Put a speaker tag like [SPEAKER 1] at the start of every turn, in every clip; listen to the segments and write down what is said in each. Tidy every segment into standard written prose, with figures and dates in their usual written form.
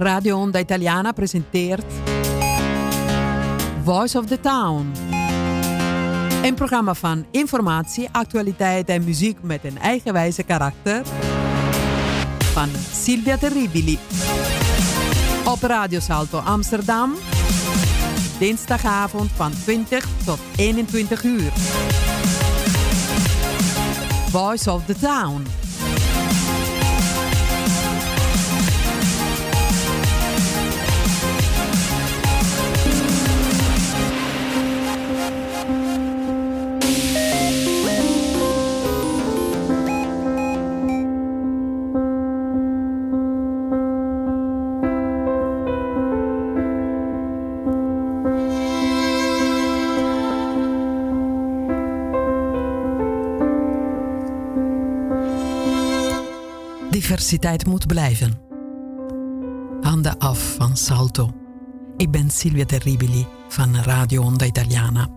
[SPEAKER 1] Radio Onda Italiana presenteert Voice of the Town. Een programma van informatie, actualiteit en muziek met een eigenwijze karakter van Silvia Terribili. Op Radio Salto Amsterdam, dinsdagavond van 20 tot 21 uur. Voice of the Town. Diversiteit moet blijven. Handen af van Salto. Ik ben Silvia Terribili van Radio Onda Italiana.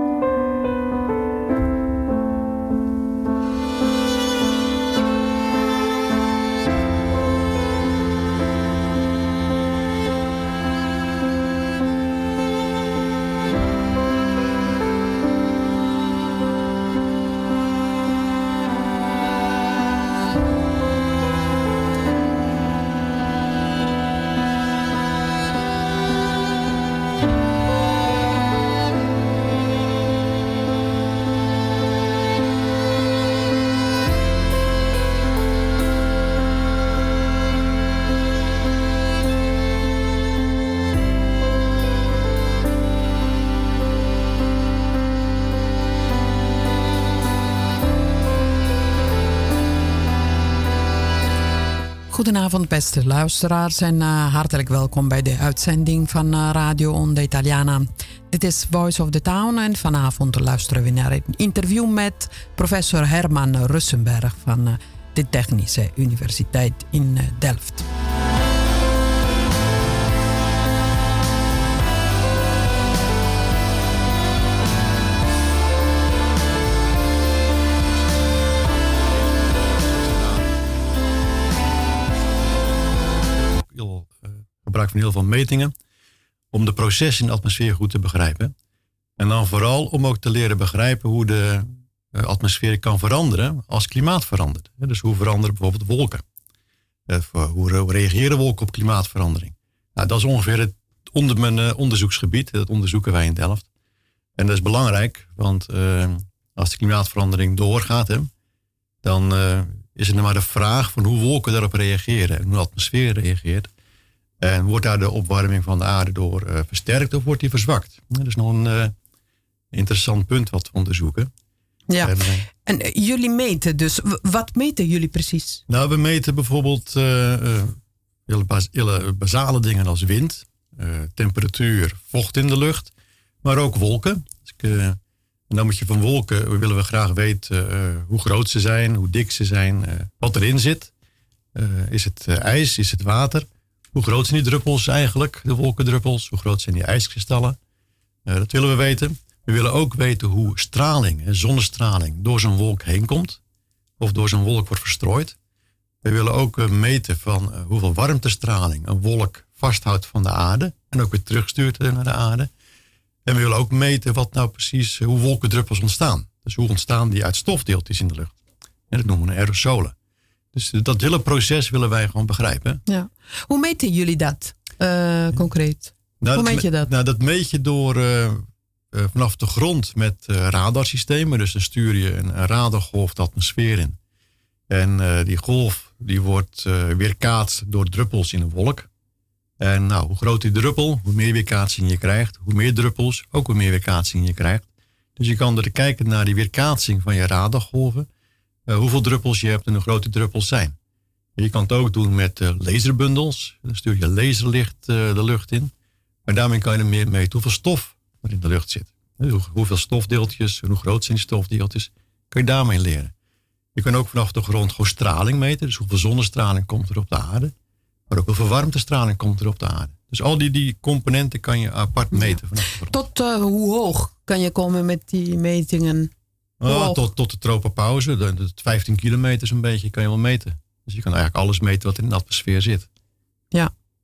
[SPEAKER 1] Goedenavond beste luisteraars en hartelijk welkom bij de uitzending van Radio Onda Italiana. Dit is Voice of the Town en vanavond luisteren we naar een interview met professor Herman Russenberg van de Technische Universiteit in Delft.
[SPEAKER 2] Gebruik van heel veel metingen om de processen in de atmosfeer goed te begrijpen. En dan vooral om ook te leren begrijpen hoe de atmosfeer kan veranderen als het klimaat verandert. Dus hoe veranderen bijvoorbeeld wolken? Hoe reageren wolken op klimaatverandering? Nou, dat is ongeveer onder mijn onderzoeksgebied. Dat onderzoeken wij in Delft. En dat is belangrijk, want als de klimaatverandering doorgaat, dan is het maar de vraag van hoe wolken daarop reageren en hoe de atmosfeer reageert. En wordt daar de opwarming van de aarde door versterkt of wordt die verzwakt? Dat is nog een interessant punt wat we onderzoeken.
[SPEAKER 1] Ja, en jullie meten dus. Wat meten jullie precies?
[SPEAKER 2] Nou, we meten bijvoorbeeld hele basale dingen als wind, temperatuur, vocht in de lucht, maar ook wolken. En dan moet je van wolken, willen we graag weten hoe groot ze zijn, hoe dik ze zijn, wat erin zit. Is het ijs, is het water? Hoe groot zijn die druppels eigenlijk, de wolkendruppels? Hoe groot zijn die ijskristallen? Dat willen we weten. We willen ook weten hoe straling, zonnestraling, door zo'n wolk heen komt. Of door zo'n wolk wordt verstrooid. We willen ook meten van hoeveel warmtestraling een wolk vasthoudt van de aarde. En ook weer terugstuurt naar de aarde. En we willen ook meten wat nou precies, hoe wolkendruppels ontstaan. Dus hoe ontstaan die uit stofdeeltjes in de lucht. En dat noemen we aerosolen. Dus dat hele proces willen wij gewoon begrijpen. Ja.
[SPEAKER 1] Hoe meten jullie dat concreet? Hoe meet je dat?
[SPEAKER 2] Nou, dat meet je door vanaf de grond met radarsystemen. Dus dan stuur je een radargolf de atmosfeer in. En die golf die wordt weerkaatst door druppels in een wolk. En nou, hoe groot die druppel, hoe meer weerkaatsing je krijgt. Hoe meer druppels, ook hoe meer weerkaatsing je krijgt. Dus je kan er kijken naar die weerkaatsing van je radargolven. Hoeveel druppels je hebt en hoe groot die druppels zijn. Je kan het ook doen met laserbundels. Dan stuur je laserlicht de lucht in. Maar daarmee kan je meer meten hoeveel stof er in de lucht zit. Hoeveel stofdeeltjes en hoe groot zijn die stofdeeltjes. Kan je daarmee leren. Je kan ook vanaf de grond gewoon straling meten. Dus hoeveel zonnestraling komt er op de aarde. Maar ook hoeveel warmtestraling komt er op de aarde. Dus al die componenten kan je apart meten vanaf de grond.
[SPEAKER 1] Tot hoe hoog kan je komen met die metingen?
[SPEAKER 2] Tot de tropenpauze. 15 kilometer zo'n beetje kan je wel meten. Dus je kan eigenlijk alles meten wat er in de atmosfeer zit.
[SPEAKER 1] Ja.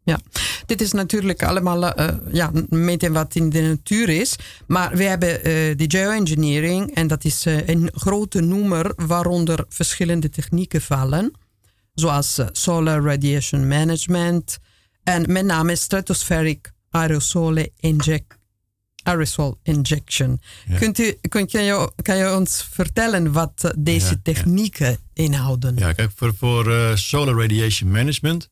[SPEAKER 1] Ja, dit is natuurlijk allemaal meten wat in de natuur is. Maar we hebben de geoengineering en dat is een grote noemer waaronder verschillende technieken vallen. Zoals solar radiation management en met name stratospheric aerosol injection.
[SPEAKER 2] Ja.
[SPEAKER 1] Kan je ons vertellen wat deze technieken inhouden?
[SPEAKER 2] Ja, kijk, voor solar radiation management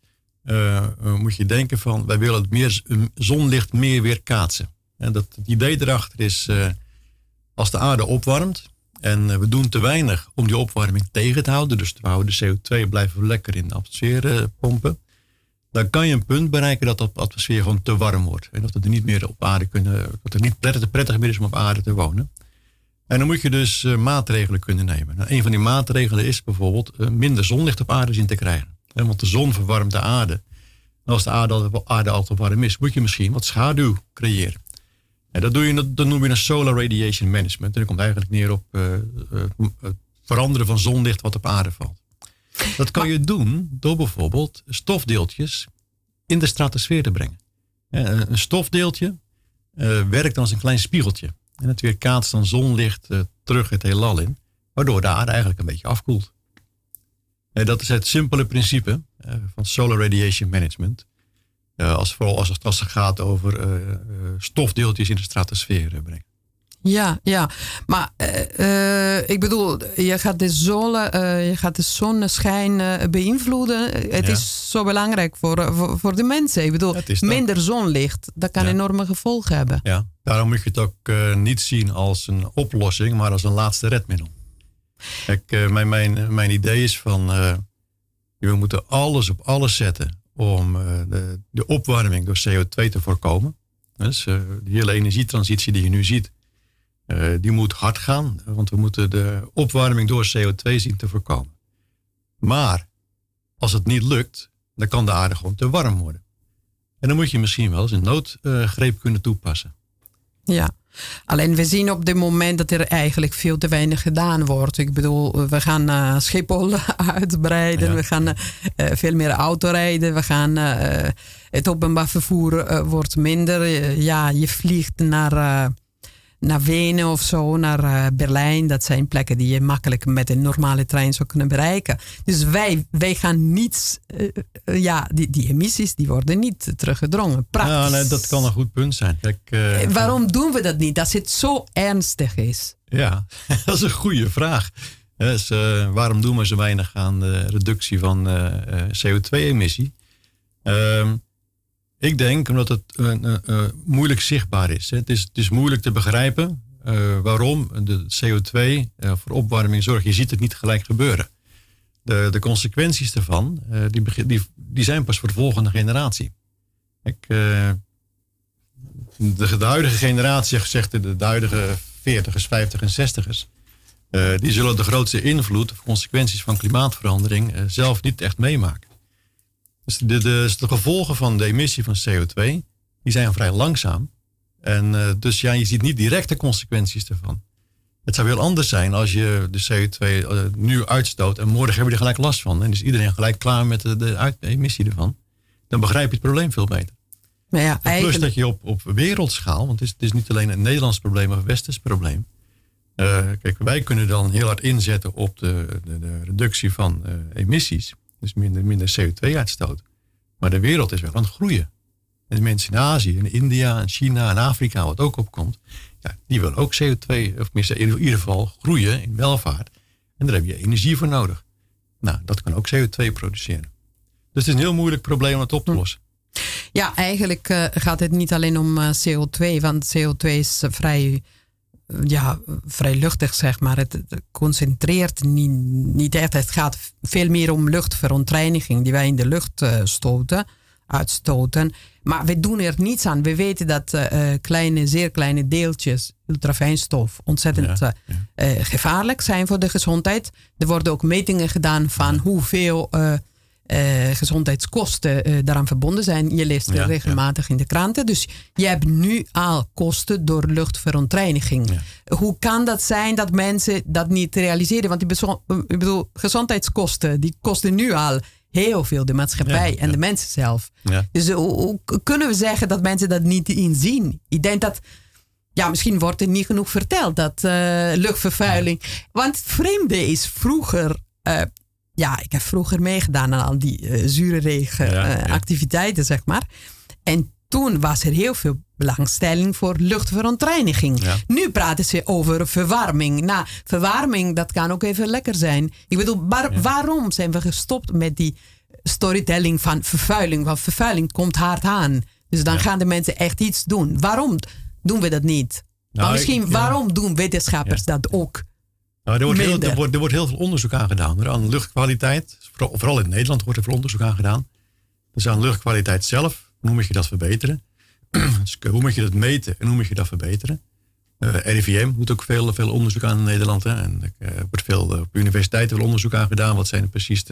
[SPEAKER 2] moet je denken van, wij willen het zonlicht meer weerkaatsen. En het idee erachter is, als de aarde opwarmt en we doen te weinig om die opwarming tegen te houden, dus we houden de CO2 blijven lekker in de atmosfeer pompen, dan kan je een punt bereiken dat de atmosfeer gewoon te warm wordt. En dat we er niet meer op aarde kunnen, dat het niet prettig meer is om op aarde te wonen. En dan moet je dus maatregelen kunnen nemen. Nou, een van die maatregelen is bijvoorbeeld minder zonlicht op aarde zien te krijgen. Want de zon verwarmt de aarde. En als de aarde al te warm is, moet je misschien wat schaduw creëren. En dat noem je een solar radiation management. En dat komt eigenlijk neer op het veranderen van zonlicht wat op aarde valt. Dat kan je doen door bijvoorbeeld stofdeeltjes in de stratosfeer te brengen. Een stofdeeltje werkt als een klein spiegeltje. En het weerkaatst dan zonlicht terug het heelal in. Waardoor de aarde eigenlijk een beetje afkoelt. Dat is het simpele principe van solar radiation management. Vooral als het gaat over stofdeeltjes in de stratosfeer brengen.
[SPEAKER 1] Ja. Maar ik bedoel, je gaat de zonneschijn beïnvloeden. Het is zo belangrijk voor de mensen. Ik bedoel, minder zonlicht, dat kan enorme gevolgen hebben. Ja,
[SPEAKER 2] daarom moet je het ook niet zien als een oplossing, maar als een laatste redmiddel. Kijk, mijn idee is van, we moeten alles op alles zetten om de opwarming door CO2 te voorkomen. Dus de hele energietransitie die je nu ziet, die moet hard gaan, want we moeten de opwarming door CO2 zien te voorkomen. Maar als het niet lukt, dan kan de aarde gewoon te warm worden. En dan moet je misschien wel eens een noodgreep kunnen toepassen.
[SPEAKER 1] Ja, alleen we zien op dit moment dat er eigenlijk veel te weinig gedaan wordt. Ik bedoel, we gaan Schiphol uitbreiden, we gaan veel meer autorijden, we gaan het openbaar vervoer wordt minder. Je vliegt naar Wenen of zo, naar Berlijn. Dat zijn plekken die je makkelijk met een normale trein zou kunnen bereiken. Dus wij gaan niets... die emissies die worden niet teruggedrongen. Praktisch.
[SPEAKER 2] Ja, nee, dat kan een goed punt zijn. Kijk,
[SPEAKER 1] waarom doen we dat niet als het zo ernstig is?
[SPEAKER 2] Ja, dat is een goede vraag. Dus, waarom doen we zo weinig aan de reductie van CO2-emissie? Ik denk omdat het moeilijk zichtbaar is. Het is moeilijk te begrijpen waarom de CO2 voor opwarming zorgt. Je ziet het niet gelijk gebeuren. De consequenties daarvan die zijn pas voor de volgende generatie. De huidige generatie, zegt de huidige 40ers, 50ers en 60ers... die zullen de grootste invloed of consequenties van klimaatverandering zelf niet echt meemaken. Dus de gevolgen van de emissie van CO2, die zijn vrij langzaam. En dus je ziet niet direct de consequenties ervan. Het zou heel anders zijn als je de CO2 nu uitstoot en morgen hebben we er gelijk last van. En is iedereen gelijk klaar met de emissie ervan. Dan begrijp je het probleem veel beter.
[SPEAKER 1] Maar ja,
[SPEAKER 2] plus dat je op wereldschaal, want het is niet alleen een Nederlands probleem of een Westers probleem. Kijk, wij kunnen dan heel hard inzetten op de reductie van emissies. Dus minder CO2-uitstoot. Maar de wereld is wel aan het groeien. En de mensen in Azië, in India, in China en Afrika, wat ook opkomt, die willen ook CO2, of tenminste in ieder geval groeien in welvaart. En daar heb je energie voor nodig. Nou, dat kan ook CO2 produceren. Dus het is een heel moeilijk probleem om het op te lossen.
[SPEAKER 1] Ja, eigenlijk gaat het niet alleen om CO2, want CO2 is vrij luchtig, zeg maar. Het concentreert niet echt. Het gaat veel meer om luchtverontreiniging die wij in de lucht uitstoten. Maar we doen er niets aan. We weten dat zeer kleine deeltjes ultrafijnstof ontzettend gevaarlijk zijn voor de gezondheid. Er worden ook metingen gedaan van hoeveel gezondheidskosten daaraan verbonden zijn. Je leest regelmatig in de kranten. Dus je hebt nu al kosten door luchtverontreiniging. Ja. Hoe kan dat zijn dat mensen dat niet realiseren? Want ik bedoel, gezondheidskosten, die kosten nu al heel veel de maatschappij en de mensen zelf. Ja. Dus hoe kunnen we zeggen dat mensen dat niet inzien? Ik denk dat, misschien wordt er niet genoeg verteld dat luchtvervuiling. Want het vreemde is vroeger. Ik heb vroeger meegedaan aan al die zure regenactiviteiten, zeg maar. En toen was er heel veel belangstelling voor luchtverontreiniging. Ja. Nu praten ze over verwarming. Nou, verwarming, dat kan ook even lekker zijn. Ik bedoel, waarom zijn we gestopt met die storytelling van vervuiling? Want vervuiling komt hard aan. Dus dan gaan de mensen echt iets doen. Waarom doen we dat niet? Maar misschien, waarom doen wetenschappers dat ook?
[SPEAKER 2] Nou, er wordt heel veel onderzoek aan gedaan. Aan luchtkwaliteit. Vooral in Nederland wordt er veel onderzoek aan gedaan. Dus aan luchtkwaliteit zelf. Hoe moet je dat verbeteren? Dus hoe moet je dat meten en hoe moet je dat verbeteren? RIVM doet ook veel onderzoek aan in Nederland. Hè? En er wordt veel op universiteiten veel onderzoek aan gedaan. Wat zijn precies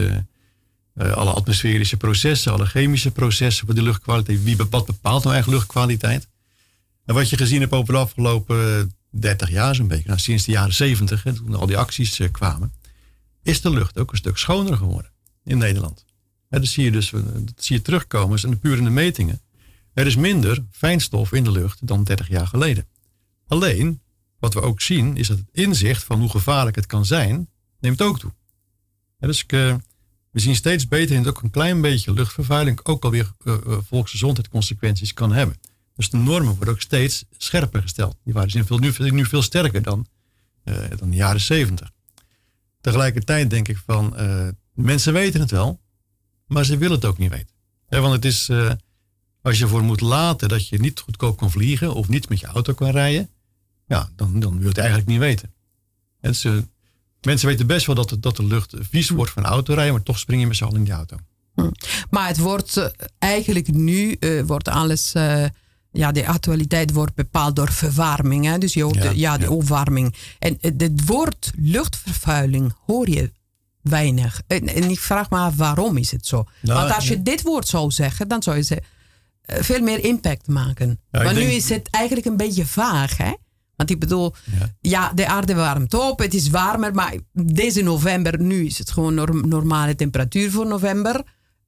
[SPEAKER 2] alle atmosferische processen, alle chemische processen voor de luchtkwaliteit? Wat bepaalt nou eigenlijk luchtkwaliteit? En wat je gezien hebt over de afgelopen 30 jaar zo'n beetje, sinds de jaren 70, toen al die acties kwamen, is de lucht ook een stuk schoner geworden in Nederland. Dat zie je terugkomen en puur in de metingen. Er is minder fijnstof in de lucht dan 30 jaar geleden. Alleen, wat we ook zien, is dat het inzicht van hoe gevaarlijk het kan zijn, neemt ook toe. Dus we zien steeds beter in dat ook een klein beetje luchtvervuiling ook alweer volksgezondheidsconsequenties kan hebben. Dus de normen worden ook steeds scherper gesteld. Die waren nu veel sterker dan de jaren 70. Tegelijkertijd denk ik van, mensen weten het wel, maar ze willen het ook niet weten. Want het is, als je ervoor moet laten dat je niet goedkoop kan vliegen of niet met je auto kan rijden, dan wil je het eigenlijk niet weten. Dus, mensen weten best wel dat de lucht vies wordt van autorijden, maar toch spring je met z'n allen in die auto.
[SPEAKER 1] Maar het wordt eigenlijk nu, wordt alles, de actualiteit wordt bepaald door verwarming. Hè? Dus je hoort de opwarming. En het woord luchtvervuiling hoor je weinig. En ik vraag me af, waarom is het zo? Want als je dit woord zou zeggen, dan zou je veel meer impact maken. Maar nu is het eigenlijk een beetje vaag, hè? Want ik bedoel, de aarde warmt op, het is warmer, maar deze november, nu is het gewoon normale temperatuur voor november.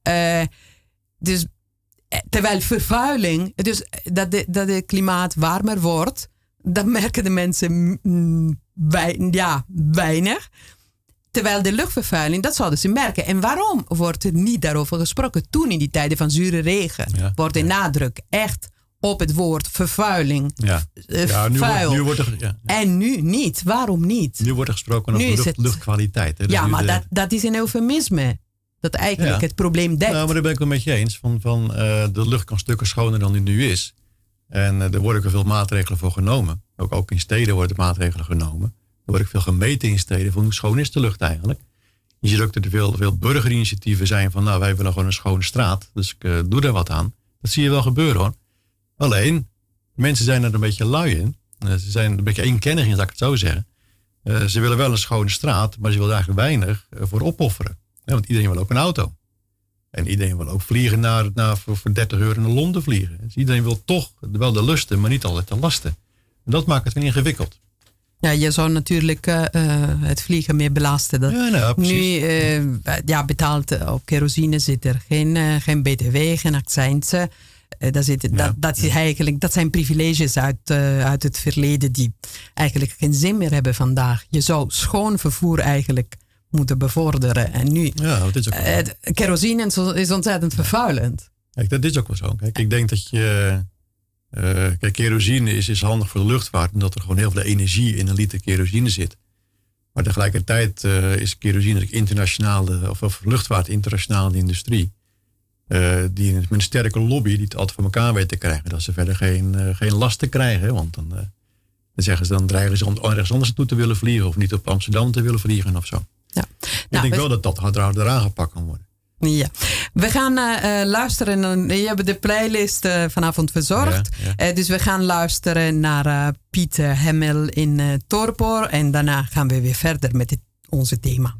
[SPEAKER 1] Dus terwijl vervuiling, dus dat het klimaat warmer wordt, dat merken de mensen weinig. Terwijl de luchtvervuiling, dat zouden ze merken. En waarom wordt er niet daarover gesproken? Toen in die tijden van zure regen wordt de nadruk echt op het woord vervuiling.
[SPEAKER 2] Nu wordt er,
[SPEAKER 1] En nu niet. Waarom niet?
[SPEAKER 2] Nu wordt er gesproken over luchtkwaliteit. Hè?
[SPEAKER 1] Ja, maar dat is een eufemisme. Dat eigenlijk het probleem dekt.
[SPEAKER 2] Nou, maar daar ben ik wel met je eens. De lucht kan stukken schoner dan die nu is. En er worden ook veel maatregelen voor genomen. Ook in steden worden maatregelen genomen. Er wordt ook veel gemeten in steden van hoe schoon is de lucht eigenlijk. Je ziet ook dat er veel burgerinitiatieven zijn van wij willen gewoon een schone straat. Dus ik doe er wat aan. Dat zie je wel gebeuren hoor. Alleen, mensen zijn er een beetje lui in. Ze zijn een beetje eenkennig in, zal ik het zo zeggen. Ze willen wel een schone straat, maar ze willen eigenlijk weinig voor opofferen. Want iedereen wil ook een auto. En iedereen wil ook vliegen voor 30 euro naar Londen vliegen. Dus iedereen wil toch wel de lusten, maar niet altijd de lasten. En dat maakt het weer ingewikkeld.
[SPEAKER 1] Ja, je zou natuurlijk het vliegen meer belasten. Nu betaalt op kerosine zit er geen btw, geen accijnsen. Dat zijn privileges uit het verleden die eigenlijk geen zin meer hebben vandaag. Je zou schoon vervoer eigenlijk moeten bevorderen. En nu, kerosine is ontzettend vervuilend.
[SPEAKER 2] Kijk, dat is ook wel zo. Kijk, ik denk dat kerosine is handig voor de luchtvaart, omdat er gewoon heel veel energie in een liter kerosine zit. Maar tegelijkertijd is kerosine internationale, of luchtvaart internationale industrie. Die met een sterke lobby die het altijd voor elkaar weet te krijgen. Dat ze verder geen lasten krijgen. Want dan zeggen ze, dan dreigen ze ergens anders naartoe te willen vliegen. Of niet op Amsterdam te willen vliegen of zo. Ja. Ik denk wel dat harder eraan gepakt kan worden.
[SPEAKER 1] Ja, we gaan luisteren. Je hebt de playlist vanavond verzorgd. Dus we gaan luisteren naar Pieter Hemmel in Torpor. En daarna gaan we weer verder met onze thema.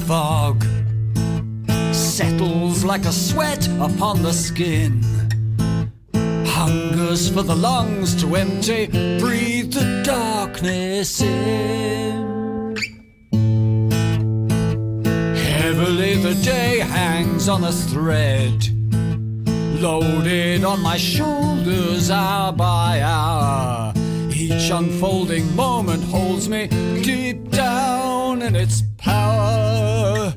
[SPEAKER 3] fog settles like a sweat upon the skin. Hungers for the lungs to empty, breathe the darkness in. Heavily the day hangs on a thread, loaded on my shoulders hour by hour. Each unfolding moment holds me deep down in its power.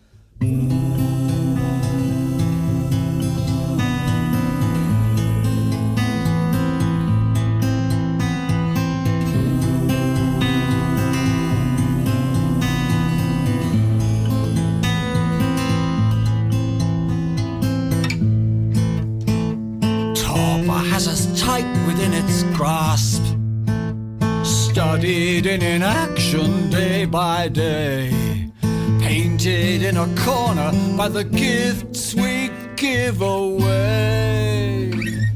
[SPEAKER 3] Has us tight within its grasp, studied in inaction day by day, painted in a corner by the gifts we give away.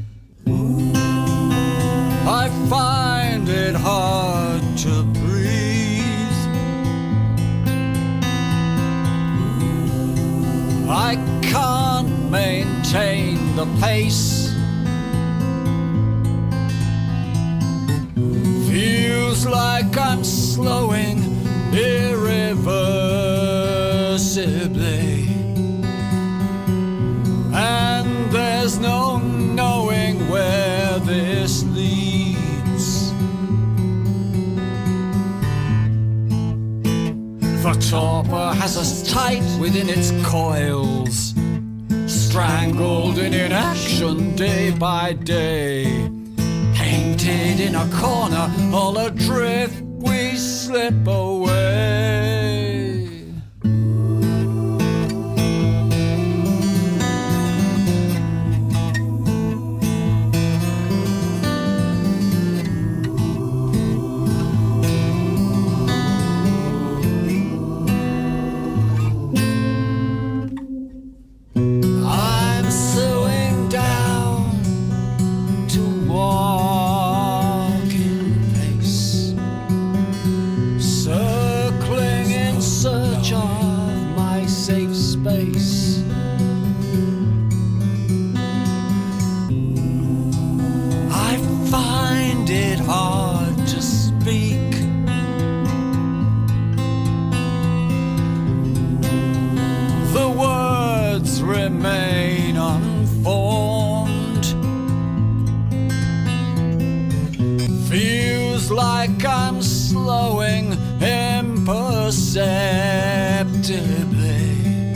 [SPEAKER 3] I find it hard to breathe. I can't maintain the pace. Feels like I'm slowing irreversibly, and there's no knowing where this leads. The torpor has us tight within its coils, strangled in inaction day by day. Painted in a corner, all adrift we slip away. I'm slowing down to walk in pace, circling in search of my safe space. I find it hard to speak. The words remain unformed. Feels like I'm slowing imperceptibly,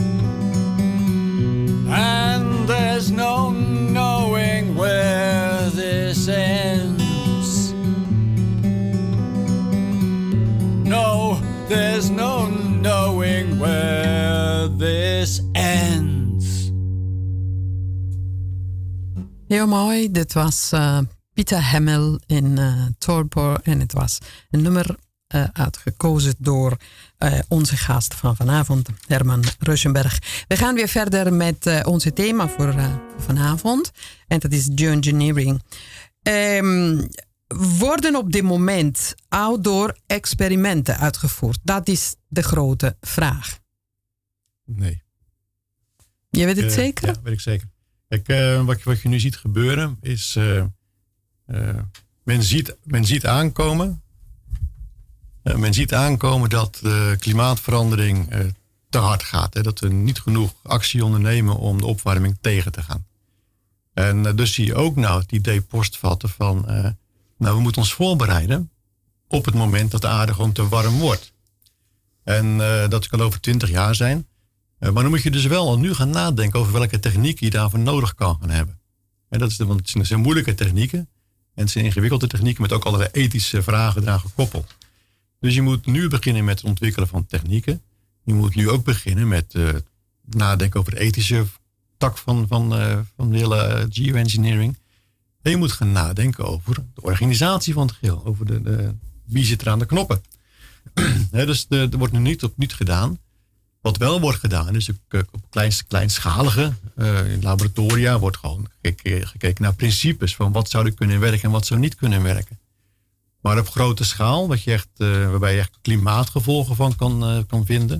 [SPEAKER 3] and there's no knowing where this ends. No, there's no knowing where this ends.
[SPEAKER 1] Heel mooi, dit was Pieter Hemmel in Torpor en het was een nummer uitgekozen door onze gast van vanavond, Herman Ruschenberg. We gaan weer verder met onze thema voor vanavond en dat is geoengineering. Worden op dit moment outdoor experimenten uitgevoerd? Dat is de grote vraag.
[SPEAKER 2] Nee.
[SPEAKER 1] Je weet het zeker?
[SPEAKER 2] Ja, weet ik zeker. Kijk, wat je nu ziet gebeuren is... men ziet aankomen... men ziet aankomen dat de klimaatverandering te hard gaat. Hè? Dat we niet genoeg actie ondernemen om de opwarming tegen te gaan. En dus zie je ook nou het idee postvatten van... we moeten ons voorbereiden op het moment dat de aarde gewoon te warm wordt. En dat kan over 20 jaar zijn. Maar dan moet je dus wel al nu gaan nadenken over welke techniek je daarvoor nodig kan gaan hebben. En want het zijn moeilijke technieken. En het zijn ingewikkelde technieken met ook allerlei ethische vragen eraan gekoppeld. Dus je moet nu beginnen met het ontwikkelen van technieken. Je moet nu ook beginnen met nadenken over de ethische tak van de hele geoengineering. En je moet gaan nadenken over de organisatie van het geheel. Over wie zit er aan de knoppen. Dus er wordt nu niet op niet gedaan. Wat wel wordt gedaan is op kleinschalige in laboratoria wordt gewoon gekeken naar principes van wat zou er kunnen werken en wat zou niet kunnen werken. Maar op grote schaal, waarbij je echt klimaatgevolgen van kan vinden,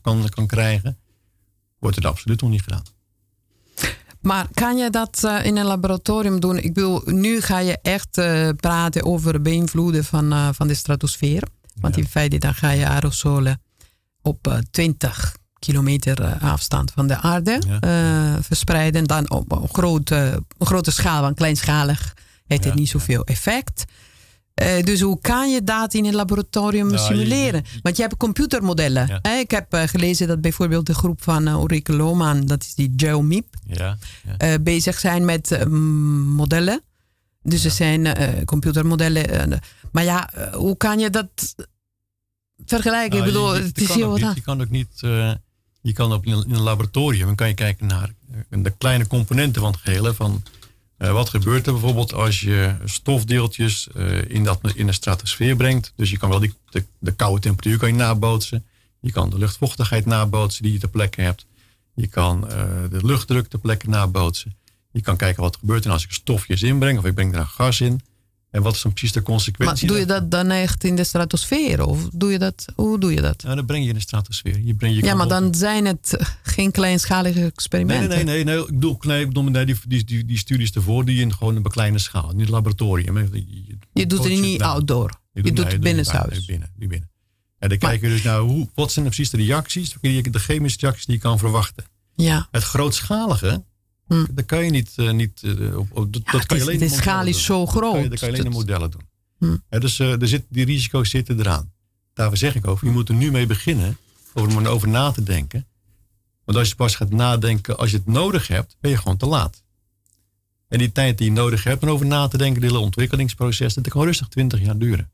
[SPEAKER 2] kan krijgen, wordt het absoluut nog niet gedaan.
[SPEAKER 1] Maar kan je dat in een laboratorium doen? Ik bedoel, nu ga je echt praten over beïnvloeden van de stratosfeer. Want in feite dan ga je aerosolen op 20 kilometer afstand van de aarde verspreiden. Dan op een grote schaal, want kleinschalig heeft het niet zoveel effect. Dus hoe kan je dat in een laboratorium simuleren? Want je hebt computermodellen. Ja. Ik heb gelezen dat bijvoorbeeld de groep van Ulrike Lohman, dat is die GeoMIP, bezig zijn met modellen. Dus er zijn computermodellen. Maar hoe kan je dat vergelijken? Ik bedoel, het is heel wat.
[SPEAKER 2] Je kan ook niet. Je kan in een laboratorium, dan kan je kijken naar de kleine componenten van het gehele. Van wat gebeurt er bijvoorbeeld als je stofdeeltjes in de stratosfeer brengt. Dus je kan wel de koude temperatuur kan je nabootsen. Je kan de luchtvochtigheid nabootsen die je ter plekke hebt. Je kan de luchtdruk ter plekke nabootsen. Je kan kijken wat er gebeurt en als ik stofjes inbreng of ik breng er een gas in. En wat is dan precies de consequentie?
[SPEAKER 1] Maar doe je dat dan echt in de stratosfeer? Of hoe doe je dat?
[SPEAKER 2] Nou, dan breng je in de stratosfeer.
[SPEAKER 1] Maar dan zijn het geen kleinschalige experimenten.
[SPEAKER 2] Nee. Ik bedoel die studies ervoor, die in gewoon een kleine schaal. In het laboratorium.
[SPEAKER 1] Je doet het niet outdoor. Je doet het binnenshuis.
[SPEAKER 2] Binnen. En dan kijken we dus naar wat zijn precies de reacties, de chemische reacties die je kan verwachten.
[SPEAKER 1] Ja.
[SPEAKER 2] Het grootschalige, dat kan je niet dat kan je alleen
[SPEAKER 1] de schaal is zo groot.
[SPEAKER 2] Dat kan je alleen in modellen doen. Dus die risico's zitten eraan. Daarvoor zeg ik over, je moet er nu mee beginnen over na te denken. Want als je pas gaat nadenken als je het nodig hebt, ben je gewoon te laat. En die tijd die je nodig hebt om over na te denken, dit hele ontwikkelingsproces, dat kan rustig 20 jaar duren.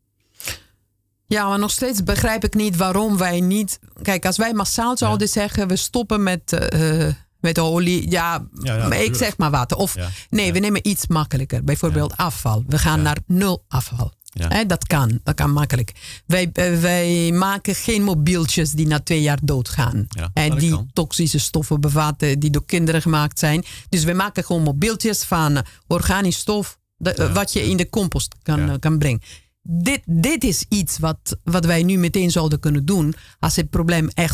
[SPEAKER 1] Ja, maar nog steeds begrijp ik niet waarom wij niet. Kijk, als wij massaal zouden zeggen, we stoppen met olie. Ik zeg maar water. Of we nemen iets makkelijker. Bijvoorbeeld afval. We gaan naar 0 afval. Ja. Dat kan makkelijk. Wij maken geen mobieltjes die na 2 jaar doodgaan. Ja, die toxische stoffen bevatten die door kinderen gemaakt zijn. Dus we maken gewoon mobieltjes van organisch stof. Wat je in de compost kan brengen. Dit is iets wat wij nu meteen zouden kunnen doen als het probleem echt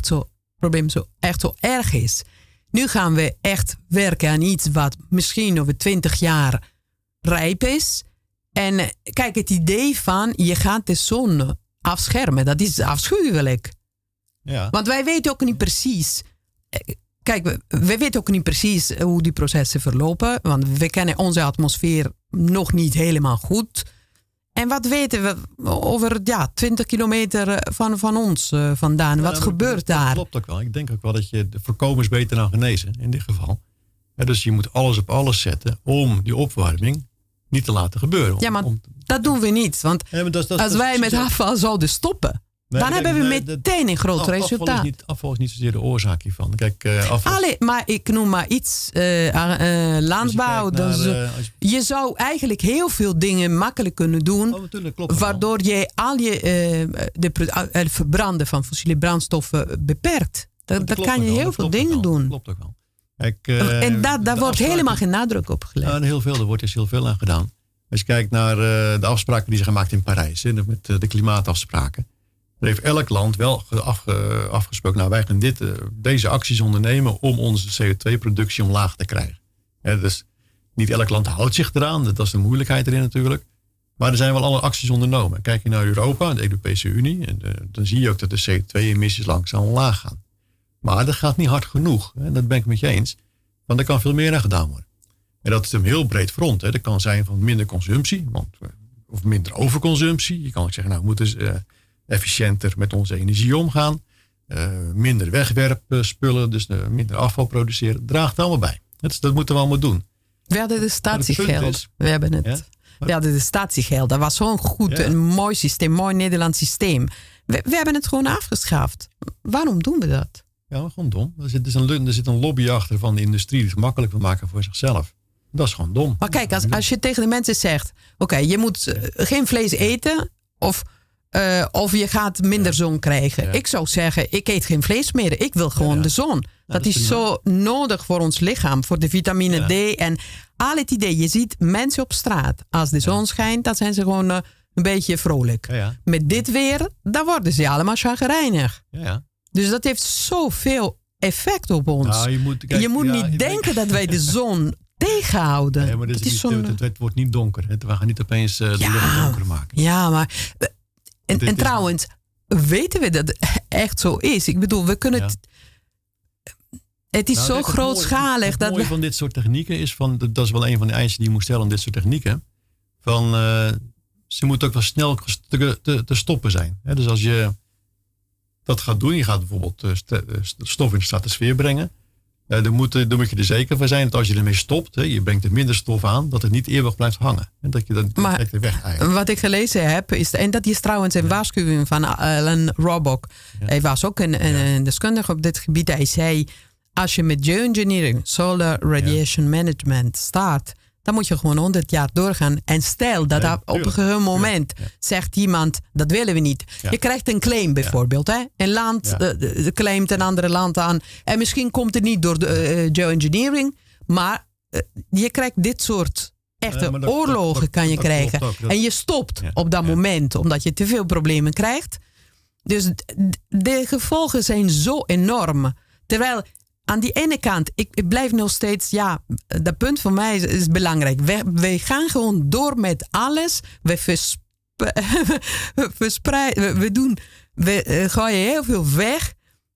[SPEAKER 1] zo erg is. Nu gaan we echt werken aan iets wat misschien over 20 jaar rijp is. En kijk, het idee van je gaat de zon afschermen, dat is afschuwelijk. Ja. Want wij weten ook niet precies. Kijk, we weten ook niet precies hoe die processen verlopen. Want we kennen onze atmosfeer nog niet helemaal goed. En wat weten we over 20 kilometer van ons vandaan? Wat gebeurt daar?
[SPEAKER 2] Dat klopt ook wel. Ik denk ook wel dat je voorkomen is beter dan genezen in dit geval. Dus je moet alles op alles zetten om die opwarming niet te laten gebeuren.
[SPEAKER 1] Maar dat doen we niet. Want als wij met afval zouden stoppen, dan hebben we meteen een groot resultaat.
[SPEAKER 2] Afval is niet zozeer de oorzaak hiervan. Kijk,
[SPEAKER 1] maar ik noem maar iets. Landbouw. Je zou eigenlijk heel veel dingen makkelijk kunnen doen. Waardoor je al het verbranden van fossiele brandstoffen beperkt. Dat kan je heel veel dingen doen. Dat klopt ook wel. En daar wordt helemaal geen nadruk op gelegd.
[SPEAKER 2] Er wordt dus heel veel aan gedaan. Als je kijkt naar de afspraken die zijn gemaakt in Parijs. Met de klimaatafspraken. Er heeft elk land wel afgesproken. Wij gaan deze acties ondernemen om onze CO2-productie omlaag te krijgen. Dus niet elk land houdt zich eraan. Dat is de moeilijkheid erin natuurlijk. Maar er zijn wel alle acties ondernomen. Kijk je naar Europa, de Europese Unie. En dan zie je ook dat de CO2-emissies langzaam omlaag gaan. Maar dat gaat niet hard genoeg. En dat ben ik met je eens. Want er kan veel meer aan gedaan worden. En dat is een heel breed front. Dat kan zijn van minder consumptie. Of minder overconsumptie. Je kan ook zeggen, we moeten efficiënter met onze energie omgaan. Minder wegwerpspullen. Dus minder afval produceren. Draagt allemaal bij. Dat moeten we allemaal doen.
[SPEAKER 1] We hadden de statiegeld. We hadden de statiegeld. Dat was zo'n goed, een mooi systeem. Mooi Nederlands systeem. We hebben het gewoon afgeschaft. Waarom doen we dat?
[SPEAKER 2] Ja, gewoon dom. Er zit een lobby achter van de industrie die het gemakkelijk wil maken voor zichzelf. Dat is gewoon dom.
[SPEAKER 1] Maar kijk, als je tegen de mensen zegt, oké, je moet geen vlees eten of je gaat minder zon krijgen. Ja. Ik zou zeggen, ik eet geen vlees meer. Ik wil gewoon de zon. Dat is zo nodig voor ons lichaam, voor de vitamine D en al het idee. Je ziet mensen op straat. Als de zon schijnt, dan zijn ze gewoon een beetje vrolijk. Ja. Met dit weer, dan worden ze allemaal chagrijnig. Ja. Dus dat heeft zoveel effect op ons.
[SPEAKER 2] Nou,
[SPEAKER 1] je moet niet denken dat wij de zon tegenhouden.
[SPEAKER 2] Nee, maar het wordt niet donker. We gaan niet opeens de lucht donker maken.
[SPEAKER 1] Ja, maar... En trouwens, weten we dat het echt zo is? Ik bedoel, we kunnen het... Het is zo grootschalig.
[SPEAKER 2] Het mooie van dit soort technieken is... dat is wel een van de eisen die je moet stellen aan dit soort technieken. Ze moeten ook wel snel te stoppen zijn. Dus als je dat gaat doen... je gaat bijvoorbeeld stof in de stratosfeer brengen... Dan moet je er zeker van zijn dat als je ermee stopt... je brengt er minder stof aan... dat het niet eeuwig blijft hangen. En dat je dan trekt er weg eigenlijk.
[SPEAKER 1] Wat ik gelezen heb... en dat is trouwens een waarschuwing van Alan Robock. Ja. Hij was ook een deskundige op dit gebied. Hij zei... als je met geoengineering, solar radiation management start... dan moet je gewoon 100 jaar doorgaan. En stel dat op een gegeven moment zegt iemand... dat willen we niet. Ja. Je krijgt een claim bijvoorbeeld. Hè? Een land claimt een andere land aan. En misschien komt het niet door de geoengineering... maar je krijgt dit soort echte oorlogen kan je krijgen. En je stopt op dat moment... omdat je te veel problemen krijgt. Dus de gevolgen zijn zo enorm. Terwijl... aan die ene kant, ik blijf nog steeds... dat punt voor mij is belangrijk. Wij gaan gewoon door met alles. We verspreiden... We gooien heel veel weg.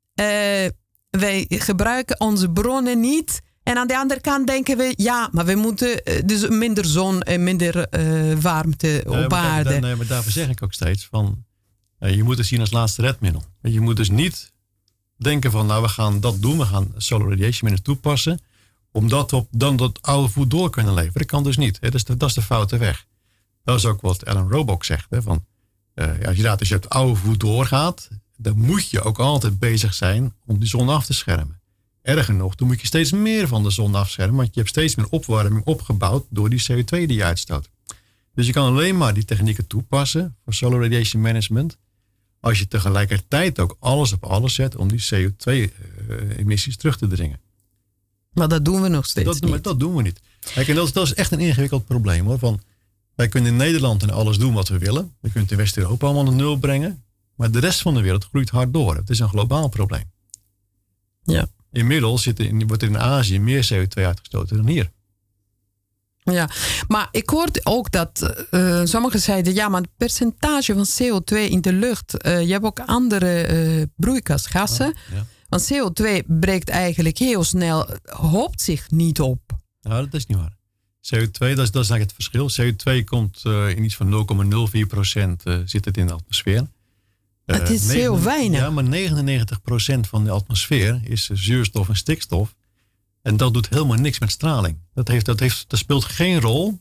[SPEAKER 1] Wij gebruiken onze bronnen niet. En aan de andere kant denken we... maar we moeten dus minder zon en minder warmte op aarde.
[SPEAKER 2] Maar daarvoor zeg ik ook steeds van... je moet het zien als laatste redmiddel. Je moet dus niet... denken van, we gaan dat doen. We gaan solar radiation minder toepassen. Omdat we dan dat oude voet door kunnen leveren. Dat kan dus niet. Hè? Dat is de foute weg. Dat is ook wat Alan Robock zegt. Hè? Van, als je het oude voet doorgaat... dan moet je ook altijd bezig zijn om die zon af te schermen. Erger nog, dan moet je steeds meer van de zon afschermen. Want je hebt steeds meer opwarming opgebouwd... door die CO2 die je uitstoot. Dus je kan alleen maar die technieken toepassen... voor solar radiation management... als je tegelijkertijd ook alles op alles zet... om die CO2-emissies terug te dringen.
[SPEAKER 1] Maar dat doen we nog steeds niet.
[SPEAKER 2] Dat doen we niet. Kijk, en dat is echt een ingewikkeld probleem. Hoor. Wij kunnen in Nederland en alles doen wat we willen. We kunnen het in West-Europa allemaal naar nul brengen. Maar de rest van de wereld groeit hard door. Het is een globaal probleem.
[SPEAKER 1] Ja.
[SPEAKER 2] Inmiddels wordt er in Azië meer CO2 uitgestoten dan hier.
[SPEAKER 1] Ja, maar ik hoorde ook dat sommigen zeiden... maar het percentage van CO2 in de lucht... je hebt ook andere broeikasgassen. Want CO2 breekt eigenlijk heel snel... hoopt zich niet op.
[SPEAKER 2] Nou, dat is niet waar. CO2, dat is eigenlijk het verschil. CO2 komt in iets van 0,04% zit het in de atmosfeer.
[SPEAKER 1] Het is heel weinig.
[SPEAKER 2] Ja, maar 99% van de atmosfeer is zuurstof en stikstof. En dat doet helemaal niks met straling. Dat speelt geen rol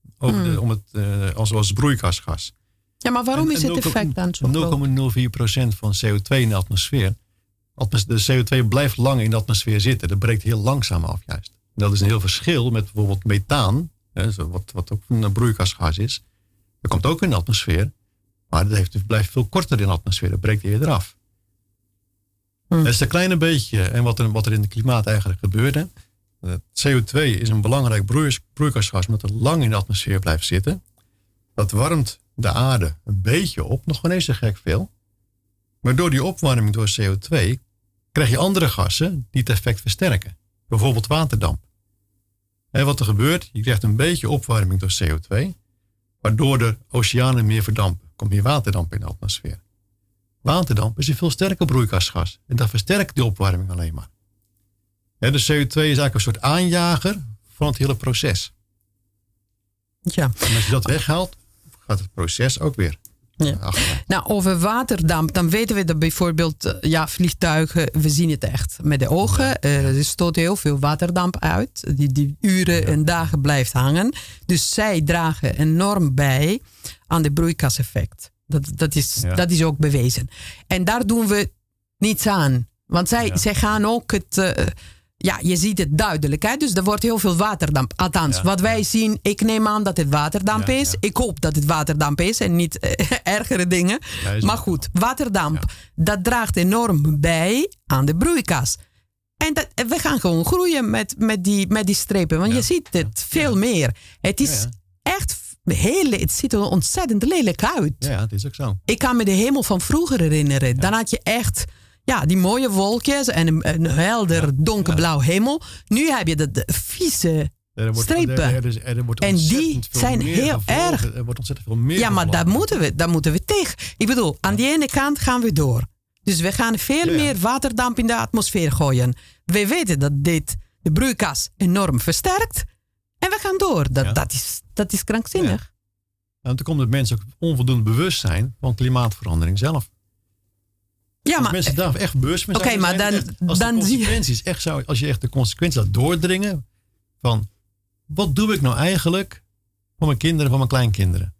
[SPEAKER 2] als broeikasgas.
[SPEAKER 1] Ja, maar waarom is het effect dan zo groot?
[SPEAKER 2] 0,04% van CO2 in de atmosfeer. De CO2 blijft lang in de atmosfeer zitten. Dat breekt heel langzaam af juist. En dat is een heel verschil met bijvoorbeeld methaan. Wat ook een broeikasgas is. Dat komt ook in de atmosfeer. Maar dat blijft veel korter in de atmosfeer. Dat breekt eerder af. Dat is een kleine beetje. En wat er in het klimaat eigenlijk gebeurt. CO2 is een belangrijk broeikasgas. Omdat het lang in de atmosfeer blijft zitten. Dat warmt de aarde een beetje op. Nog geen eens zo gek veel. Maar door die opwarming door CO2 krijg je andere gassen die het effect versterken. Bijvoorbeeld waterdamp. En wat er gebeurt, je krijgt een beetje opwarming door CO2. Waardoor de oceanen meer verdampen. Komt meer waterdamp in de atmosfeer. Waterdamp is een veel sterker broeikasgas. En dat versterkt die opwarming alleen maar. Dus CO2 is eigenlijk een soort aanjager van het hele proces.
[SPEAKER 1] Ja.
[SPEAKER 2] En als je dat weghaalt, gaat het proces ook weer.
[SPEAKER 1] Ja. Nou, over waterdamp, dan weten we dat bijvoorbeeld vliegtuigen, we zien het echt met de ogen. Er stoot heel veel waterdamp uit, die uren en dagen blijft hangen. Dus zij dragen enorm bij aan de broeikaseffect. Dat is ook bewezen. En daar doen we niets aan. Want zij gaan ook het... je ziet het duidelijk. Hè? Dus er wordt heel veel waterdamp. Althans, wat wij zien, ik neem aan dat het waterdamp is. Ja. Ik hoop dat het waterdamp is en niet ergere dingen. Maar goed, waterdamp, dat draagt enorm bij aan de broeikas. En we gaan gewoon groeien met die strepen. Want je ziet het veel meer. Het is echt... het ziet er ontzettend lelijk uit.
[SPEAKER 2] Ja, het is ook zo.
[SPEAKER 1] Ik kan me de hemel van vroeger herinneren. Ja. Dan had je echt... die mooie wolkjes en een helder donkerblauw hemel. Nu heb je de vieze strepen. En die zijn heel erg.
[SPEAKER 2] Er wordt ontzettend veel meer.
[SPEAKER 1] Ja, maar daar moeten we tegen. Ik bedoel, aan die ene kant gaan we door. Dus we gaan veel meer waterdamp in de atmosfeer gooien. We weten dat dit de broeikas enorm versterkt. En we gaan door. Dat is krankzinnig.
[SPEAKER 2] Nou, dan komt het mensen ook onvoldoende bewust zijn van klimaatverandering zelf.
[SPEAKER 1] Ja,
[SPEAKER 2] als mensen daar echt bewust mee zijn.
[SPEAKER 1] Maar dan zie je...
[SPEAKER 2] Als je echt de consequenties laat doordringen van wat doe ik nou eigenlijk voor mijn kinderen, voor mijn kleinkinderen?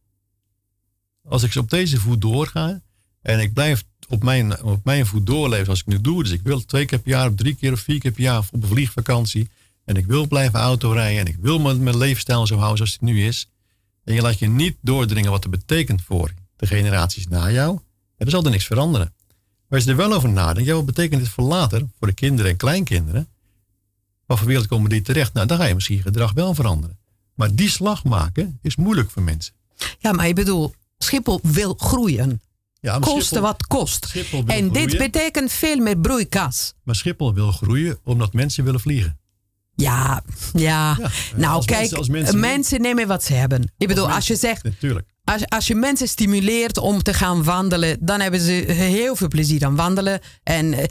[SPEAKER 2] Als ik op deze voet doorga en ik blijf op mijn voet doorleven zoals ik nu doe. Dus ik wil 2 keer per jaar, of 3 keer of 4 keer per jaar op een vliegvakantie. En ik wil blijven autorijden en ik wil mijn levensstijl zo houden zoals het nu is. En je laat je niet doordringen wat het betekent voor de generaties na jou. En er zal er niks veranderen. Maar als je er wel over nadenkt, wat betekent dit voor later, voor de kinderen en kleinkinderen? Wat voor wereld komen die terecht? Nou, dan ga je misschien gedrag wel veranderen. Maar die slag maken is moeilijk voor mensen.
[SPEAKER 1] Ja, maar ik bedoel, Schiphol wil groeien. Ja, koste wat kost. En dit betekent veel meer broeikas.
[SPEAKER 2] Maar Schiphol wil groeien omdat mensen willen vliegen.
[SPEAKER 1] Ja. Nou, kijk, mensen nemen wat ze hebben. Ik bedoel, als je zegt...
[SPEAKER 2] Natuurlijk.
[SPEAKER 1] Als je mensen stimuleert om te gaan wandelen, dan hebben ze heel veel plezier aan wandelen. En
[SPEAKER 2] ik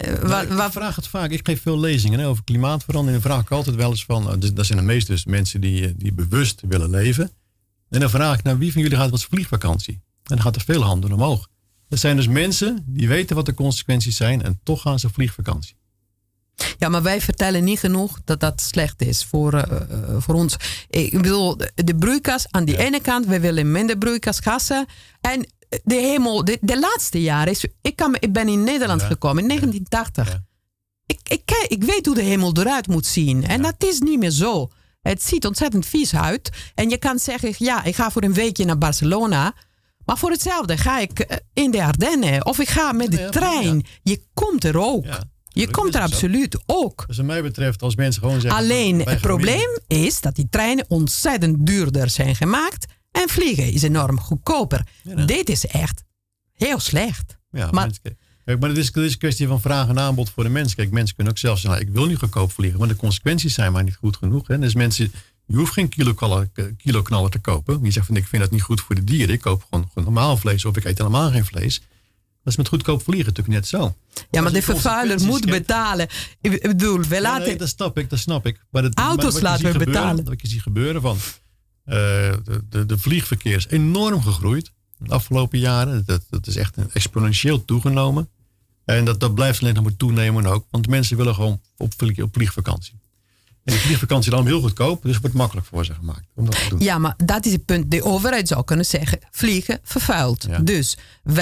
[SPEAKER 2] vraag het vaak. Ik geef veel lezingen over klimaatverandering. En vraag ik altijd wel eens van... Dat zijn de meeste dus mensen die bewust willen leven. En dan vraag ik, nou, wie van jullie gaat op vliegvakantie? En dan gaat er veel handen omhoog. Dat zijn dus mensen die weten wat de consequenties zijn en toch gaan ze op vliegvakantie.
[SPEAKER 1] Ja, maar wij vertellen niet genoeg dat dat slecht is voor ons. Ik bedoel, de broeikas aan die ene kant, we willen minder broeikasgassen. En de hemel, de laatste jaren is... Ik ben in Nederland gekomen in 1980. Ja. Ik weet hoe de hemel eruit moet zien. En dat is niet meer zo. Het ziet ontzettend vies uit. En je kan zeggen, ik ga voor een weekje naar Barcelona. Maar voor hetzelfde ga ik in de Ardennen. Of ik ga met de trein. Ja. Je komt er ook. Ja. Je komt er absoluut ook.
[SPEAKER 2] Dus wat mij betreft, als mensen gewoon zeggen...
[SPEAKER 1] Alleen het probleem is dat die treinen ontzettend duurder zijn gemaakt. En vliegen is enorm goedkoper. Ja. Dit is echt heel slecht.
[SPEAKER 2] Ja, maar het is een kwestie van vraag en aanbod voor de mensen. Kijk, mensen kunnen ook zelf zeggen, ik wil niet goedkoop vliegen. Maar de consequenties zijn maar niet goed genoeg. Hè? Dus mensen, je hoeft geen kiloknaller te kopen. Je zegt van, ik vind dat niet goed voor de dieren. Ik koop gewoon normaal vlees of ik eet helemaal geen vlees. Dat is met goedkoop vliegen natuurlijk net zo.
[SPEAKER 1] Ja, maar de vervuiler moet betalen. Ik bedoel, we laten...
[SPEAKER 2] Nee, dat snap ik. Maar
[SPEAKER 1] auto's laten we betalen.
[SPEAKER 2] Wat je ziet gebeuren van... De vliegverkeer is enorm gegroeid de afgelopen jaren. Dat is echt exponentieel toegenomen. En dat blijft alleen nog maar toenemen ook. Want de mensen willen gewoon op vliegvakantie. En die vliegvakantie is dan heel goedkoop. Dus het wordt makkelijk voor ze gemaakt om dat te doen.
[SPEAKER 1] Ja, maar dat is het punt. De overheid zou kunnen zeggen, vliegen vervuilt. Ja. Dus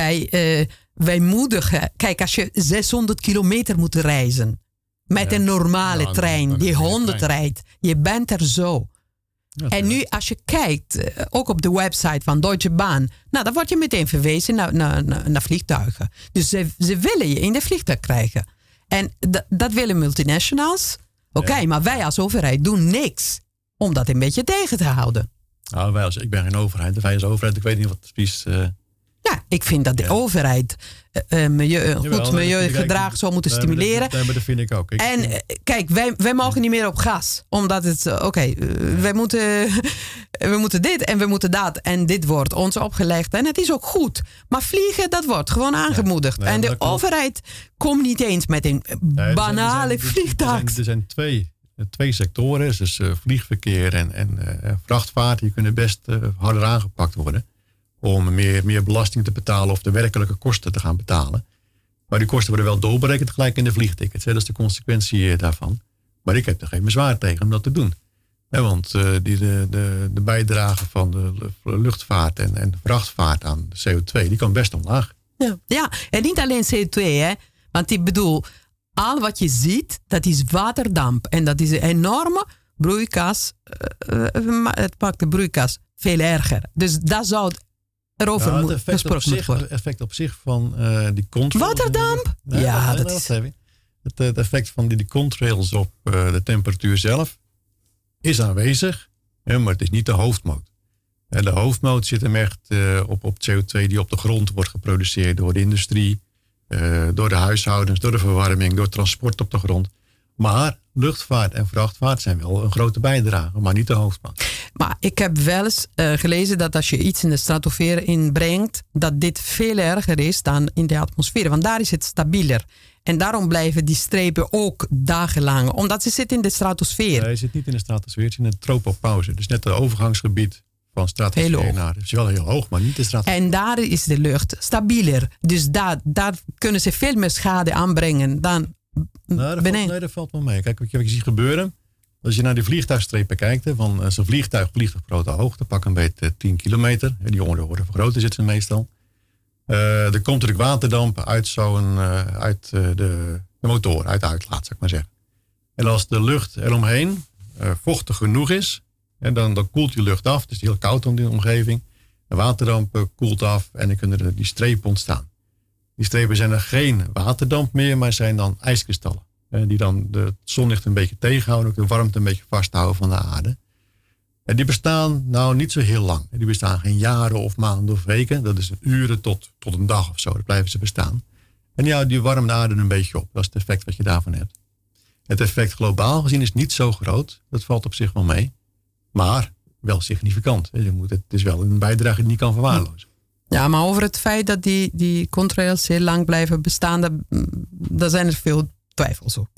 [SPEAKER 1] wij moedigen... Kijk, als je 600 kilometer moet reizen... met een normale trein die 100 rijdt... je bent er zo. Ja, en nu als je kijkt, ook op de website van Deutsche Bahn... nou, dan word je meteen verwezen naar vliegtuigen. Dus ze willen je in de vliegtuig krijgen. En dat willen multinationals. Oké, maar wij als overheid doen niks om dat een beetje tegen te houden.
[SPEAKER 2] Nou, ik ben geen overheid. Wij als overheid, ik weet niet wat precies...
[SPEAKER 1] Ja, ik vind dat de overheid goed milieugedrag zou moeten stimuleren.
[SPEAKER 2] Dat vind ik ook.
[SPEAKER 1] En kijk, wij mogen niet meer op gas. Omdat het, we moeten dit en we moeten dat. En dit wordt ons opgelegd. En het is ook goed. Maar vliegen, dat wordt gewoon aangemoedigd. En de overheid komt niet eens met een banale vliegtuig.
[SPEAKER 2] Er zijn twee sectoren. Dus vliegverkeer en vrachtvaart. Die kunnen best harder aangepakt worden. Om meer belasting te betalen of de werkelijke kosten te gaan betalen. Maar die kosten worden wel doorberekend gelijk in de vliegtickets. Hè? Dat is de consequentie daarvan. Maar ik heb er geen bezwaar tegen om dat te doen. Want de bijdrage van de luchtvaart en de vrachtvaart aan de CO2... die kan best omlaag.
[SPEAKER 1] Ja, en niet alleen CO2. Hè? Want ik bedoel, al wat je ziet, dat is waterdamp. En dat is een enorme broeikas. Het maakt de broeikas veel erger. Dus dat zou... erover gesproken moet worden.
[SPEAKER 2] Het effect op zich van die contrails...
[SPEAKER 1] Waterdamp? Dat is...
[SPEAKER 2] Het effect van die contrails op de temperatuur zelf is aanwezig, maar het is niet de hoofdmoot. De hoofdmoot zit hem echt op CO2 die op de grond wordt geproduceerd door de industrie, Door de huishoudens, door de verwarming, door transport op de grond. Maar luchtvaart en vrachtvaart zijn wel een grote bijdrage, maar niet de hoofdman.
[SPEAKER 1] Maar ik heb wel eens gelezen dat als je iets in de stratosfeer inbrengt, dat dit veel erger is dan in de atmosfeer. Want daar is het stabieler. En daarom blijven die strepen ook dagenlang. Omdat ze zitten in de stratosfeer.
[SPEAKER 2] Nee, je zit niet in de stratosfeer, het zit in de tropopauze. Dus net het overgangsgebied van stratosfeer naar. Het is wel heel hoog, maar niet de stratosfeer.
[SPEAKER 1] En daar is de lucht stabieler. Dus daar kunnen ze veel meer schade aanbrengen dan beneden.
[SPEAKER 2] Dat valt wel mee. Kijk, wat je ziet gebeuren. Als je naar die vliegtuigstrepen kijkt, van zo'n vliegtuig vliegt op grote hoogte, pak een beetje 10 kilometer. Die jongeren worden vergroten, zitten ze meestal. Er komt natuurlijk waterdamp uit de motor, uit de uitlaat, zou ik maar zeggen. En als de lucht eromheen vochtig genoeg is, dan koelt die lucht af. Het is heel koud om die omgeving. De waterdamp koelt af en dan kunnen er die strepen ontstaan. Die strepen zijn er geen waterdamp meer, maar zijn dan ijskristallen. Die dan het zonlicht een beetje tegenhouden, ook de warmte een beetje vasthouden van de aarde. En die bestaan nou niet zo heel lang. Die bestaan geen jaren of maanden of weken. Dat is uren tot een dag of zo. Dat blijven ze bestaan. En ja, die warmen de aarde een beetje op. Dat is het effect wat je daarvan hebt. Het effect globaal gezien is niet zo groot. Dat valt op zich wel mee. Maar wel significant. Het is wel een bijdrage die je niet kan verwaarlozen.
[SPEAKER 1] Ja, maar over het feit dat die contrails heel lang blijven bestaan, daar zijn er veel twijfels ook.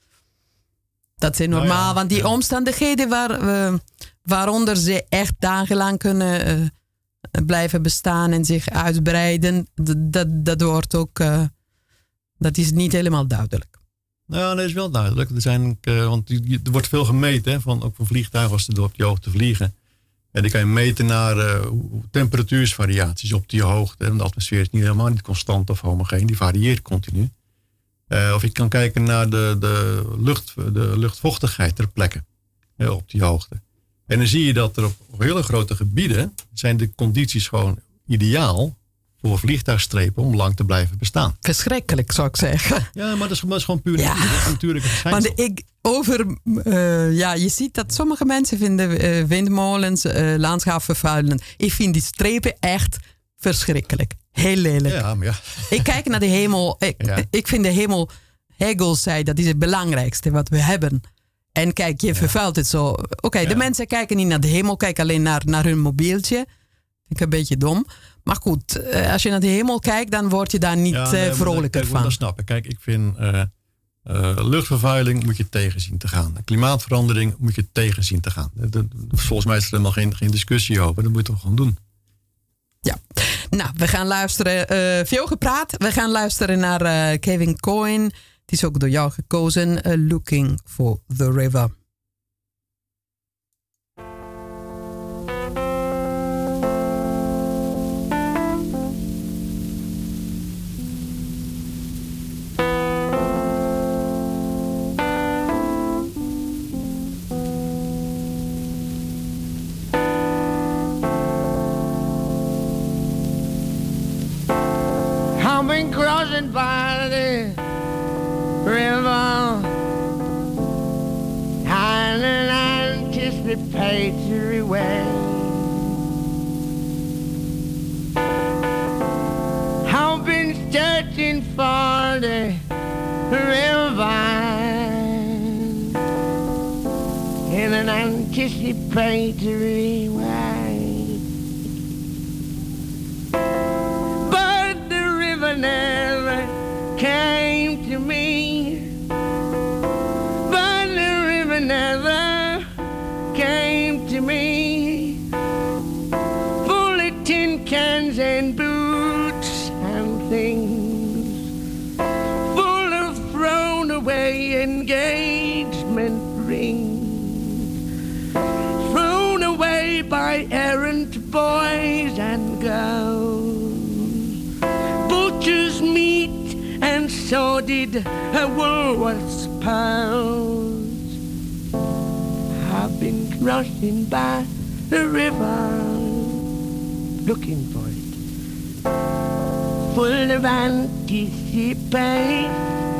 [SPEAKER 1] Dat is normaal, want die omstandigheden waaronder ze echt dagenlang kunnen blijven bestaan en zich uitbreiden, dat wordt ook, dat is niet helemaal duidelijk.
[SPEAKER 2] Nou, dat is wel duidelijk. Want er wordt veel gemeten, ook van vliegtuigen als ze op die hoogte vliegen. En die kan je meten naar temperatuursvariaties op die hoogte. En de atmosfeer is helemaal niet constant of homogeen, die varieert continu. Of je kan kijken naar de luchtvochtigheid ter plekke op die hoogte. En dan zie je dat er op hele grote gebieden zijn de condities gewoon ideaal voor vliegtuigstrepen om lang te blijven bestaan.
[SPEAKER 1] Verschrikkelijk, zou ik zeggen.
[SPEAKER 2] Ja, maar dat is gewoon puur natuurlijke verschijnsel.
[SPEAKER 1] Je ziet dat sommige mensen vinden windmolens, landschap vervuilen. Ik vind die strepen echt verschrikkelijk. Heel lelijk.
[SPEAKER 2] Ja, maar ja.
[SPEAKER 1] Ik kijk naar de hemel. Ik vind de hemel, Hegel zei, dat is het belangrijkste wat we hebben. En kijk, je vervuilt het zo. Oké, de mensen kijken niet naar de hemel, kijken alleen naar hun mobieltje. Vind ik een beetje dom. Maar goed, als je naar de hemel kijkt, dan word je daar niet vrolijker van.
[SPEAKER 2] Dat snap ik. Kijk, ik vind luchtvervuiling moet je tegen zien te gaan. Klimaatverandering moet je tegen zien te gaan. Volgens mij is er helemaal geen discussie over. Dat moet je toch gewoon doen.
[SPEAKER 1] Ja, nou, we gaan luisteren. Veel gepraat. We gaan luisteren naar Kevin Coyne. Het is ook door jou gekozen. Looking for the River.
[SPEAKER 4] Crossing by the river, and an anticipatory way. I've been searching for the river in an anticipatory way. Never came to me, but the river never came to me. Full of tin cans and boots and things, full of thrown away engagement rings, thrown away by errant boys and girls. Butcher's meat and sordid Woolworth's pearls. I've been crossing by the river, looking for it, full of anticipation.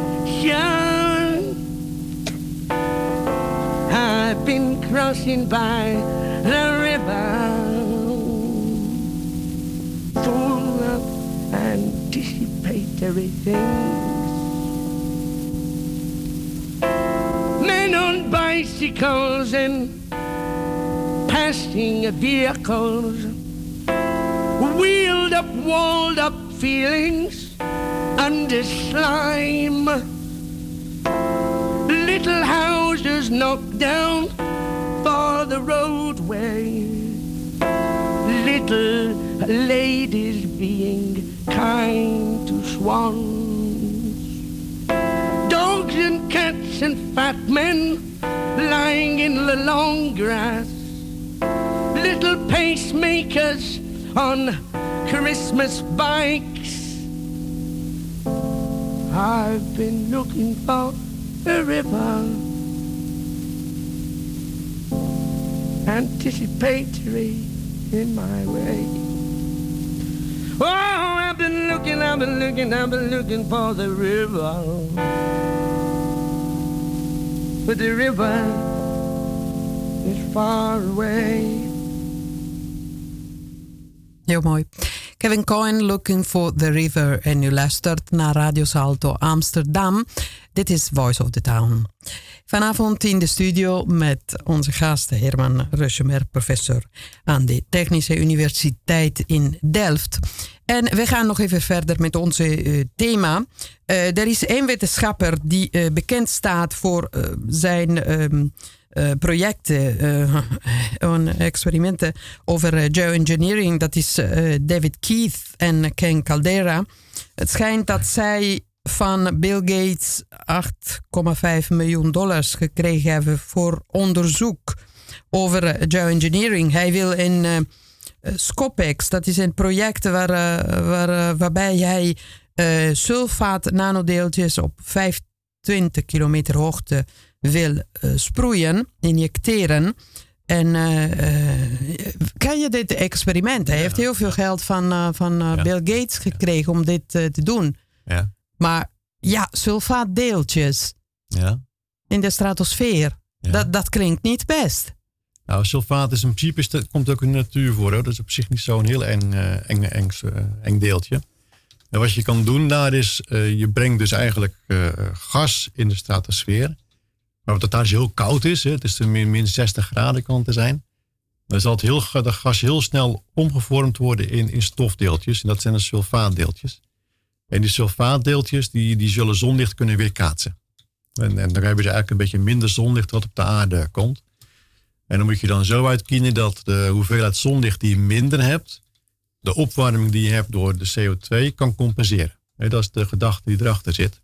[SPEAKER 4] I've been crossing by the river, full of anticipation. anticipatory things. Men on bicycles and passing vehicles, wheeled up, walled up feelings under slime. Little houses knocked down for the roadway. Little ladies being kind to swans. Dogs and cats and fat men lying in the long grass. Little pacemakers on Christmas bikes. I've been looking for a river, anticipatory in my way. Oh, I've been looking for the river. But the river is far away.
[SPEAKER 1] Heel mooi. Kevin Coyne, Looking for the River. En u luistert naar Radio Salto Amsterdam. Dit is Voice of the Town. Vanavond in de studio met onze gast Herman Rösjemer, professor aan de Technische Universiteit in Delft. En we gaan nog even verder met onze thema. Er is één wetenschapper die bekend staat voor zijn projecten en experimenten over geoengineering. Dat is David Keith en Ken Caldeira. Het schijnt dat zij van Bill Gates $8,5 miljoen gekregen hebben voor onderzoek over geoengineering. Hij wil in Scopex, dat is een project waarbij hij sulfaat nanodeeltjes op 25 kilometer hoogte wil sproeien, injecteren. En kan je dit experiment? Hij heeft heel veel geld van Bill Gates gekregen om dit te doen.
[SPEAKER 2] Ja.
[SPEAKER 1] Maar ja, sulfaatdeeltjes in de stratosfeer, dat klinkt niet best.
[SPEAKER 2] Nou, sulfaat is in principe, dat komt ook in de natuur voor. Hoor. Dat is op zich niet zo'n heel eng deeltje. En wat je kan doen daar is, je brengt dus eigenlijk gas in de stratosfeer. Maar omdat het daar heel koud is, het is min 60 graden kan het er zijn. Dan zal dat gas heel snel omgevormd worden in stofdeeltjes. En dat zijn de sulfaatdeeltjes. En die sulfaatdeeltjes die zullen zonlicht kunnen weerkaatsen. En dan hebben ze eigenlijk een beetje minder zonlicht wat op de aarde komt. En dan moet je dan zo uitkiezen dat de hoeveelheid zonlicht die je minder hebt, de opwarming die je hebt door de CO2 kan compenseren. Dat is de gedachte die erachter zit.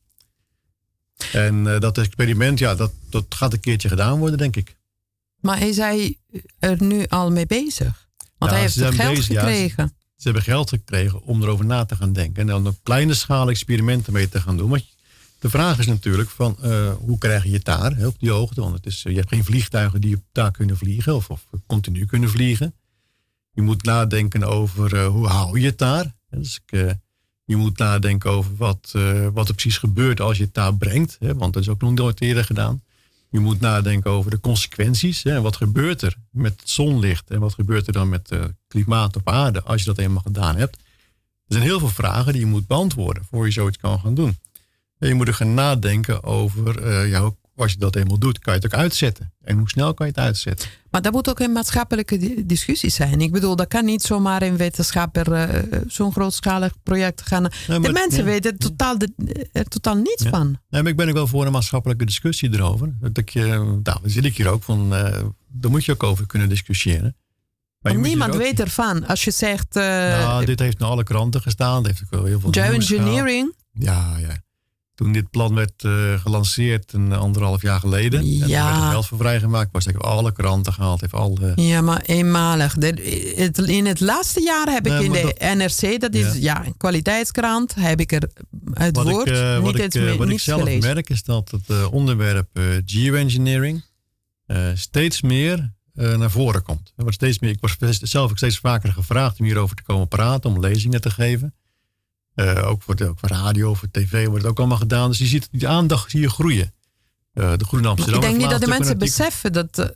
[SPEAKER 2] En dat experiment, dat gaat een keertje gedaan worden, denk ik.
[SPEAKER 1] Maar is hij er nu al mee bezig? Want hij heeft het geld gekregen.
[SPEAKER 2] Ze hebben geld gekregen om erover na te gaan denken. En dan op kleine schaal experimenten mee te gaan doen. Maar de vraag is natuurlijk van hoe krijg je het daar op die hoogte? Want je hebt geen vliegtuigen die daar kunnen vliegen of continu kunnen vliegen. Je moet nadenken over hoe hou je het daar. Dus je moet nadenken over wat er precies gebeurt als je het daar brengt. Want dat is ook nog nooit eerder gedaan. Je moet nadenken over de consequenties. Wat gebeurt er met het zonlicht? En wat gebeurt er dan met het klimaat op aarde als je dat eenmaal gedaan hebt? Er zijn heel veel vragen die je moet beantwoorden voor je zoiets kan gaan doen. En je moet er gaan nadenken over, als je dat eenmaal doet, kan je het ook uitzetten. En hoe snel kan je het uitzetten?
[SPEAKER 1] Maar dat moet ook een maatschappelijke discussie zijn. Ik bedoel, dat kan niet zomaar een wetenschapper zo'n grootschalig project gaan. De mensen weten er totaal niets van.
[SPEAKER 2] Nee, maar ik ben ook wel voor een maatschappelijke discussie erover. Daar zit ik hier ook van. Daar moet je ook over kunnen discussiëren.
[SPEAKER 1] Maar niemand weet ervan. Als je zegt...
[SPEAKER 2] dit heeft naar alle kranten gestaan. Het heeft ook wel heel veel
[SPEAKER 1] geoengineering?
[SPEAKER 2] Ja. Toen dit plan werd gelanceerd 1,5 jaar geleden. En er werd er geld voor vrijgemaakt. Was ik alle kranten gehaald.
[SPEAKER 1] Ja, maar eenmalig. In het laatste jaar heb ik in de NRC, dat is een kwaliteitskrant, heb ik er het woord
[SPEAKER 2] wat ik zelf
[SPEAKER 1] gelezen.
[SPEAKER 2] merk is dat het onderwerp geoengineering steeds meer naar voren komt. Ik word zelf ook steeds vaker gevraagd om hierover te komen praten, om lezingen te geven. Ook voor radio, voor tv wordt het ook allemaal gedaan. Dus je ziet die aandacht groeien. De Groene Amsterdam.
[SPEAKER 1] Ik denk niet dat de mensen beseffen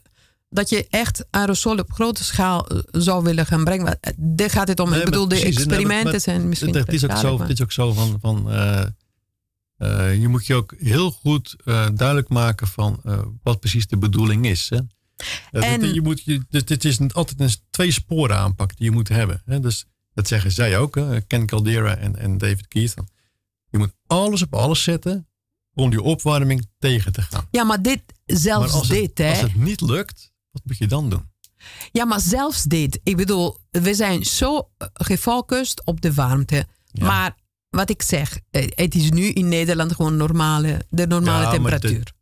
[SPEAKER 1] dat je echt aerosolen op grote schaal zou willen gaan brengen. Daar gaat het om.
[SPEAKER 2] Nee,
[SPEAKER 1] ik bedoel, de
[SPEAKER 2] precies,
[SPEAKER 1] experimenten zijn misschien...
[SPEAKER 2] Het is ook zo van je moet je ook heel goed duidelijk maken van wat precies de bedoeling is. Hè? Het is altijd een 2 sporen aanpak die je moet hebben. Hè? Dus dat zeggen zij ook, Ken Caldera en David Keith. Je moet alles op alles zetten om die opwarming tegen te gaan.
[SPEAKER 1] Ja, maar als
[SPEAKER 2] het niet lukt, wat moet je dan doen?
[SPEAKER 1] Ja, maar zelfs dit. Ik bedoel, we zijn zo gefocust op de warmte. Ja. Maar wat ik zeg, het is nu in Nederland gewoon de normale temperatuur.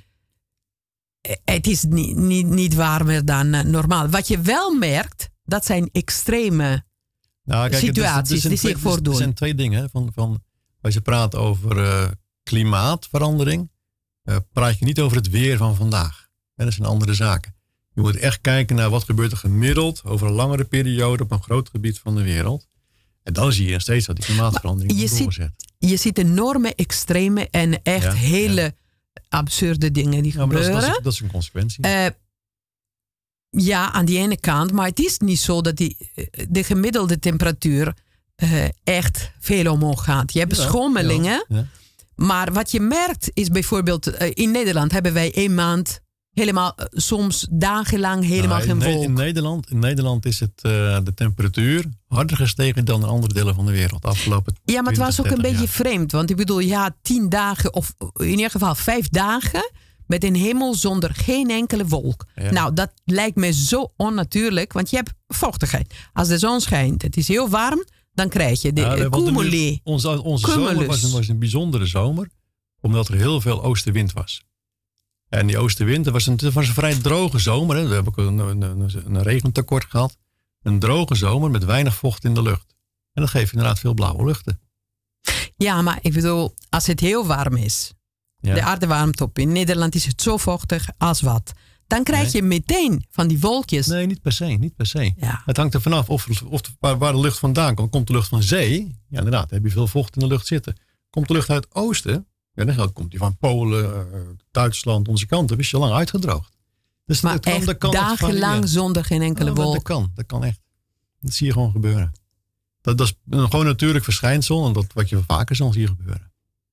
[SPEAKER 1] Het is niet warmer dan normaal. Wat je wel merkt, dat zijn extreme situaties die zich voordoen.
[SPEAKER 2] Er zijn 2 dingen. Als je praat over klimaatverandering, praat je niet over het weer van vandaag. Dat zijn andere zaken. Je moet echt kijken naar wat gebeurt er gemiddeld over een langere periode op een groot gebied van de wereld. En dan zie je nog steeds dat die klimaatverandering doorzet.
[SPEAKER 1] Je ziet enorme extreme en echt hele absurde dingen die gebeuren.
[SPEAKER 2] Dat is een consequentie.
[SPEAKER 1] Ja, aan die ene kant. Maar het is niet zo dat de gemiddelde temperatuur echt veel omhoog gaat. Je hebt schommelingen. Ja. Maar wat je merkt is bijvoorbeeld... in Nederland hebben wij 1 maand... helemaal, soms dagenlang helemaal geen wolk.
[SPEAKER 2] In Nederland is de temperatuur harder gestegen dan in andere delen van de wereld. Afgelopen
[SPEAKER 1] ja, maar het was ook een beetje vreemd. Want ik bedoel, 10 dagen of in ieder geval 5 dagen... met een hemel zonder geen enkele wolk. Ja. Nou, dat lijkt me zo onnatuurlijk. Want je hebt vochtigheid. Als de zon schijnt, het is heel warm... dan krijg je de cumuli.
[SPEAKER 2] Onze zomer was een bijzondere zomer. Omdat er heel veel oostenwind was. En die oostenwind, was een vrij droge zomer. Hè. We hebben ook een regentekort gehad. Een droge zomer met weinig vocht in de lucht. En dat geeft inderdaad veel blauwe luchten.
[SPEAKER 1] Ja, maar ik bedoel, als het heel warm is. Ja. De aarde warmt op. In Nederland is het zo vochtig als wat. Dan krijg je meteen van die wolkjes.
[SPEAKER 2] Nee, niet per se. Ja. Het hangt er vanaf waar de lucht vandaan komt. Komt de lucht van zee? Ja, inderdaad, dan heb je veel vocht in de lucht zitten. Komt de lucht uit het oosten? Ja, dan komt die van Polen, Duitsland, onze kant. Dan is je lang uitgedroogd. Dus
[SPEAKER 1] maar dat kan dagenlang zonder geen enkele wolk.
[SPEAKER 2] Dat kan echt. Dat zie je gewoon gebeuren. Dat is gewoon een natuurlijk verschijnsel. En dat wat je vaker zal zien gebeuren.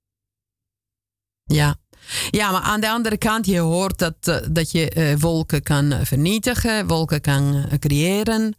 [SPEAKER 1] Ja. Ja, maar aan de andere kant, je hoort dat je wolken kan vernietigen, wolken kan creëren.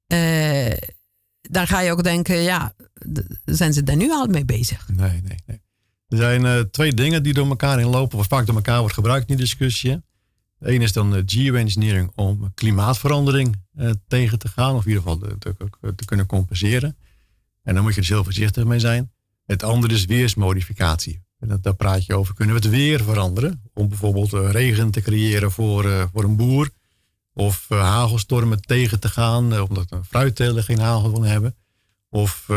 [SPEAKER 1] Dan ga je ook denken, zijn ze daar nu al mee bezig?
[SPEAKER 2] Nee. Er zijn 2 dingen die door elkaar heen lopen, of vaak door elkaar wordt gebruikt in die discussie. Eén is dan geoengineering om klimaatverandering tegen te gaan, of in ieder geval te kunnen compenseren. En dan moet je dus heel voorzichtig mee zijn. Het andere is weersmodificatie. En daar praat je over. Kunnen we het weer veranderen? Om bijvoorbeeld regen te creëren voor een boer. Of hagelstormen tegen te gaan. Omdat een fruitteler geen hagel wil hebben. Of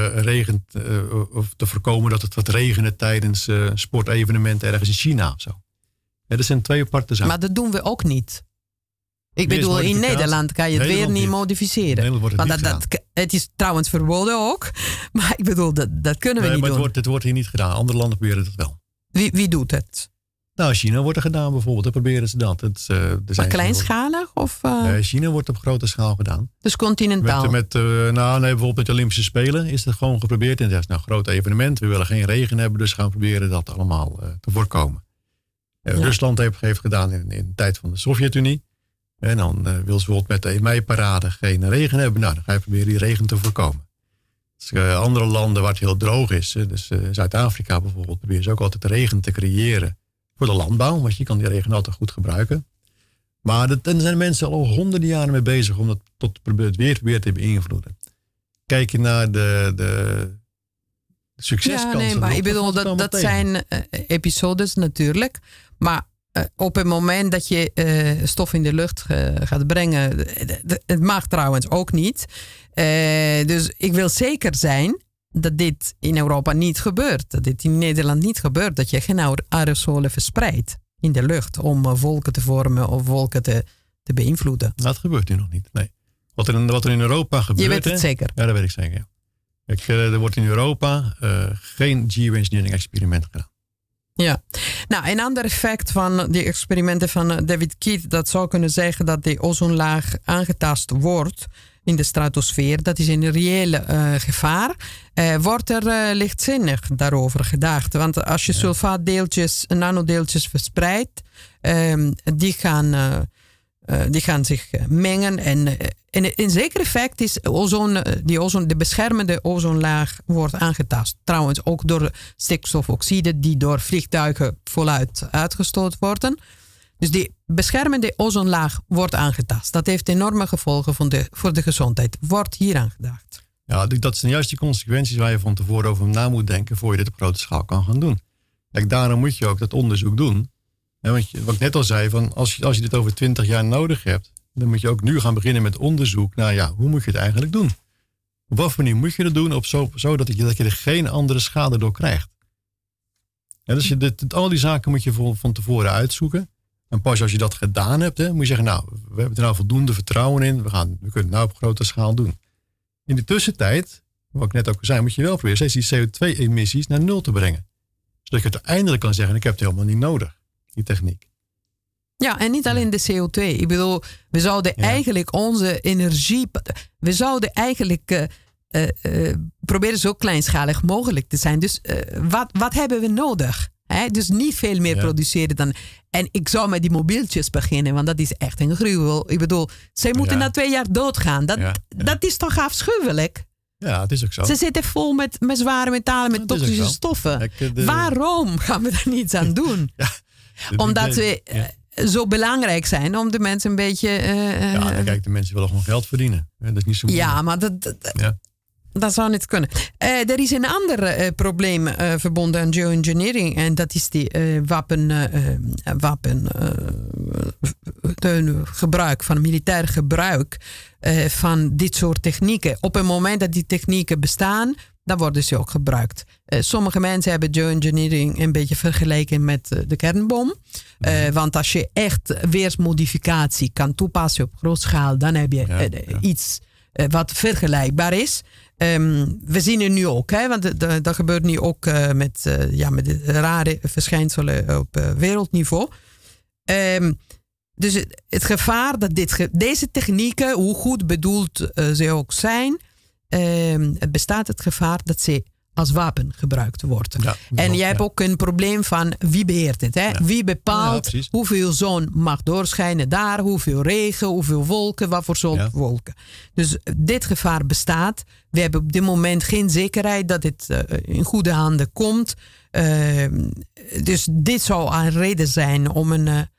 [SPEAKER 2] of te voorkomen dat het wat regent tijdens sportevenementen ergens in China of zo. Ja, dat zijn 2 aparte zaken.
[SPEAKER 1] Maar dat doen we ook niet. Ik bedoel, in Nederland kan je het weer niet modificeren. Het is trouwens verboden ook. Maar ik bedoel, dat kunnen we niet doen.
[SPEAKER 2] Het wordt hier niet gedaan. Andere landen proberen het wel.
[SPEAKER 1] Wie doet het?
[SPEAKER 2] Nou, China wordt er gedaan bijvoorbeeld. Dan proberen ze dat.
[SPEAKER 1] Maar kleinschalig? Of,
[SPEAKER 2] China wordt op grote schaal gedaan.
[SPEAKER 1] Dus continentaal?
[SPEAKER 2] Bijvoorbeeld met de Olympische Spelen is het gewoon geprobeerd. En dat is een groot evenement. We willen geen regen hebben, dus gaan we proberen dat allemaal te voorkomen. Rusland heeft gedaan in de tijd van de Sovjet-Unie. En dan wil ze bijvoorbeeld met de meiparade geen regen hebben. Nou, dan ga je proberen die regen te voorkomen. Dus, andere landen waar het heel droog is. Dus Zuid-Afrika bijvoorbeeld proberen ze ook altijd regen te creëren. Voor de landbouw, want je kan die regen altijd goed gebruiken. Maar er zijn mensen al honderden jaren mee bezig om dat tot het weer te beïnvloeden. Kijk je naar de succeskansen.
[SPEAKER 1] Ja, nee, maar ik bedoel, dat zijn episodes natuurlijk. Maar op het moment dat je stof in de lucht gaat brengen, het mag trouwens ook niet. Dus ik wil zeker zijn dat dit in Europa niet gebeurt. Dat dit in Nederland niet gebeurt. Dat je geen aerosolen verspreidt in de lucht om wolken te vormen of wolken te beïnvloeden.
[SPEAKER 2] Dat gebeurt nu nog niet, nee. Wat er in Europa gebeurt...
[SPEAKER 1] Je weet het zeker?
[SPEAKER 2] Ja, dat weet ik zeker, ja. Er wordt in Europa geen geoengineering experiment gedaan.
[SPEAKER 1] Ja, nou, een ander effect van die experimenten van David Keith, dat zou kunnen zeggen dat de ozonlaag aangetast wordt in de stratosfeer. Dat is een reële gevaar. Wordt er lichtzinnig daarover gedacht? Want als je sulfaatdeeltjes, nanodeeltjes verspreidt, die gaan zich mengen. En een zeker effect is de beschermende ozonlaag wordt aangetast. Trouwens ook door stikstofoxide die door vliegtuigen voluit uitgestoten worden. Dus die beschermende ozonlaag wordt aangetast. Dat heeft enorme gevolgen voor de gezondheid. Wordt hier aan gedacht?
[SPEAKER 2] Ja, dat zijn juist die consequenties waar je van tevoren over na moet denken voor je dit op grote schaal kan gaan doen. Kijk, daarom moet je ook dat onderzoek doen. Ja, want wat ik net al zei, van als je dit over 20 jaar nodig hebt, dan moet je ook nu gaan beginnen met onderzoek naar hoe moet je het eigenlijk doen? Op wat manier moet je het doen zodat je er geen andere schade door krijgt? Ja, dus al die zaken moet je van tevoren uitzoeken. En pas als je dat gedaan hebt, moet je zeggen, nou, we hebben er nou voldoende vertrouwen in. We kunnen het nou op grote schaal doen. In de tussentijd, wat ik net ook zei, moet je wel proberen steeds die CO2-emissies naar 0 te brengen. Zodat je uiteindelijk kan zeggen, ik heb het helemaal niet nodig, die techniek.
[SPEAKER 1] Ja, en niet alleen de CO2. Ik bedoel, we zouden eigenlijk onze energie... We zouden eigenlijk proberen zo kleinschalig mogelijk te zijn. Dus wat hebben we nodig? Dus niet veel meer produceren dan... En ik zou met die mobieltjes beginnen, want dat is echt een gruwel. Ik bedoel, zij moeten na 2 jaar doodgaan. Dat is toch afschuwelijk?
[SPEAKER 2] Ja, het is ook zo.
[SPEAKER 1] Ze zitten vol met zware metalen, met toxische stoffen. Waarom gaan we daar niets aan doen? Omdat we zo belangrijk zijn om de mensen een beetje...
[SPEAKER 2] kijk, de mensen willen gewoon geld verdienen. Dat is niet zo moeilijk.
[SPEAKER 1] Ja, maar dat zou niet kunnen. Er is een ander probleem verbonden aan geoengineering. En dat is die gebruik van militair gebruik van dit soort technieken. Op het moment dat die technieken bestaan, dan worden ze ook gebruikt. Sommige mensen hebben geoengineering een beetje vergeleken met de kernbom. Want als je echt weersmodificatie kan toepassen op grote schaal, dan heb je iets wat vergelijkbaar is. We zien het nu ook, want dat gebeurt nu ook met de rare verschijnselen op wereldniveau. Dus het gevaar dat deze technieken, hoe goed bedoeld ze ook zijn, het bestaat het gevaar dat ze als wapen gebruikt worden. Ja, en jij hebt ook een probleem van wie beheert het. Hè? Wie bepaalt hoeveel zon mag doorschijnen daar, hoeveel regen, hoeveel wolken, wat voor soort wolken. Dus dit gevaar bestaat. We hebben op dit moment geen zekerheid dat dit in goede handen komt. Dus dit zou een reden zijn om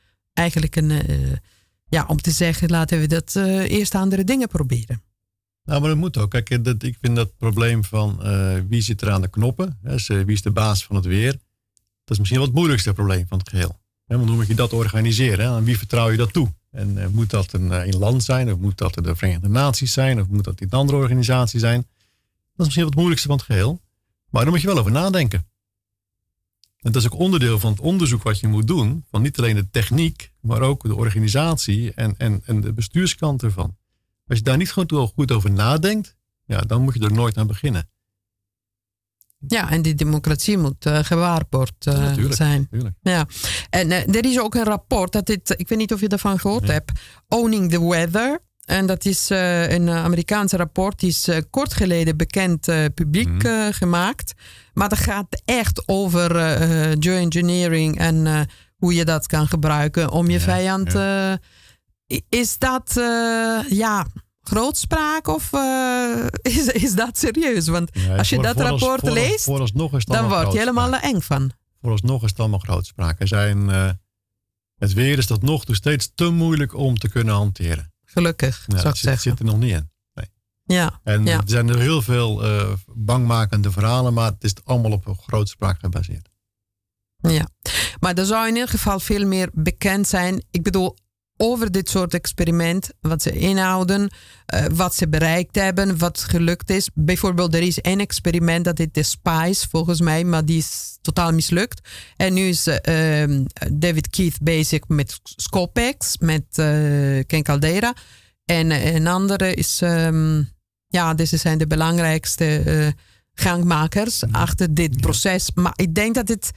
[SPEAKER 1] om te zeggen, laten we dat eerst andere dingen proberen.
[SPEAKER 2] Nou, maar dat moet ook. Kijk, ik vind dat probleem van wie zit er aan de knoppen, wie is de baas van het weer, dat is misschien wel het moeilijkste probleem van het geheel. Want hoe moet je dat organiseren? Aan wie vertrouw je dat toe? En moet dat een land zijn, of moet dat de Verenigde Naties zijn, of moet dat een andere organisatie zijn? Dat is misschien wel het moeilijkste van het geheel. Maar daar moet je wel over nadenken. En dat is ook onderdeel van het onderzoek wat je moet doen, van niet alleen de techniek, maar ook de organisatie en de bestuurskant ervan. Als je daar niet gewoon goed over nadenkt, dan moet je er nooit aan beginnen.
[SPEAKER 1] Ja, en die democratie moet gewaarborgd zijn. Natuurlijk. Ja. En er is ook een rapport, ik weet niet of je daarvan gehoord hebt, Owning the Weather. En dat is een Amerikaanse rapport, die is kort geleden bekend publiek gemaakt. Maar dat gaat echt over geoengineering en hoe je dat kan gebruiken om je vijand... Is dat grootspraak of is dat serieus? Want als je dat rapport leest, dan word je helemaal eng van.
[SPEAKER 2] Vooralsnog is het allemaal grootspraak. Het weer is tot nog toe steeds te moeilijk om te kunnen hanteren.
[SPEAKER 1] Gelukkig, zou ik zeggen.
[SPEAKER 2] Het zit er nog niet in. Nee.
[SPEAKER 1] Ja,
[SPEAKER 2] er zijn er heel veel bangmakende verhalen, maar het is allemaal op grootspraak gebaseerd.
[SPEAKER 1] Ja, maar er zou in ieder geval veel meer bekend zijn. Ik bedoel, over dit soort experiment, wat ze inhouden, wat ze bereikt hebben, wat gelukt is. Bijvoorbeeld, er is één experiment, dat heet de SPICE volgens mij, maar die is totaal mislukt. En nu is David Keith bezig met Scopex, met Ken Caldeira. En een andere is, deze zijn de belangrijkste gangmakers achter dit proces. Maar ik denk dat het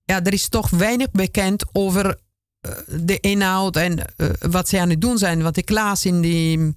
[SPEAKER 1] er is toch weinig bekend over de inhoud en wat ze aan het doen zijn. Want ik las in die,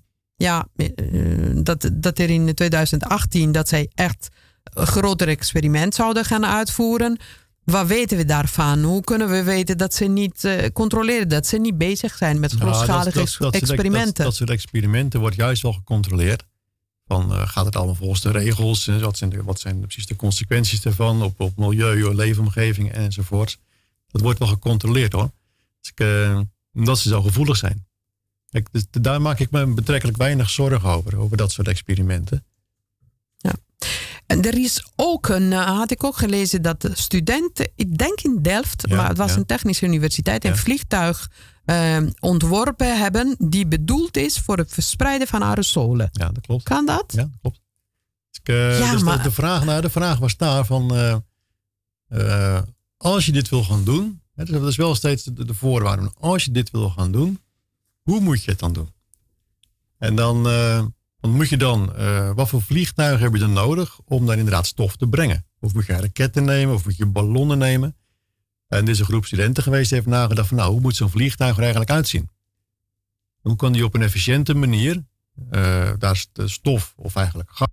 [SPEAKER 1] dat er in 2018 dat zij echt een groter experiment zouden gaan uitvoeren. Wat weten we daarvan? Hoe kunnen we weten dat ze niet controleren, dat ze niet bezig zijn met grootschalige experimenten?
[SPEAKER 2] Dat soort experimenten wordt juist wel gecontroleerd. Gaat het allemaal volgens de regels? Wat zijn precies de consequenties daarvan op milieu, leefomgeving enzovoort? Dat wordt wel gecontroleerd hoor. Omdat ze zo gevoelig zijn. Kijk, dus daar maak ik me betrekkelijk weinig zorgen over dat soort experimenten.
[SPEAKER 1] Ja. En er is ook had ik ook gelezen dat de studenten, ik denk in Delft, maar het was een technische universiteit, een vliegtuig ontworpen hebben die bedoeld is voor het verspreiden van aerosolen. Ja, dat klopt. Kan dat?
[SPEAKER 2] Ja, dat klopt. Dus maar de vraag was daar van, als je dit wil gaan doen, dat is wel steeds de voorwaarde. Als je dit wil gaan doen, hoe moet je het dan doen? En dan moet je wat voor vliegtuigen heb je dan nodig om dan inderdaad stof te brengen? Of moet je raketten nemen, of moet je ballonnen nemen? En er is een groep studenten geweest die heeft nagedacht van hoe moet zo'n vliegtuig er eigenlijk uitzien? Hoe kan die op een efficiënte manier daar stof of eigenlijk gas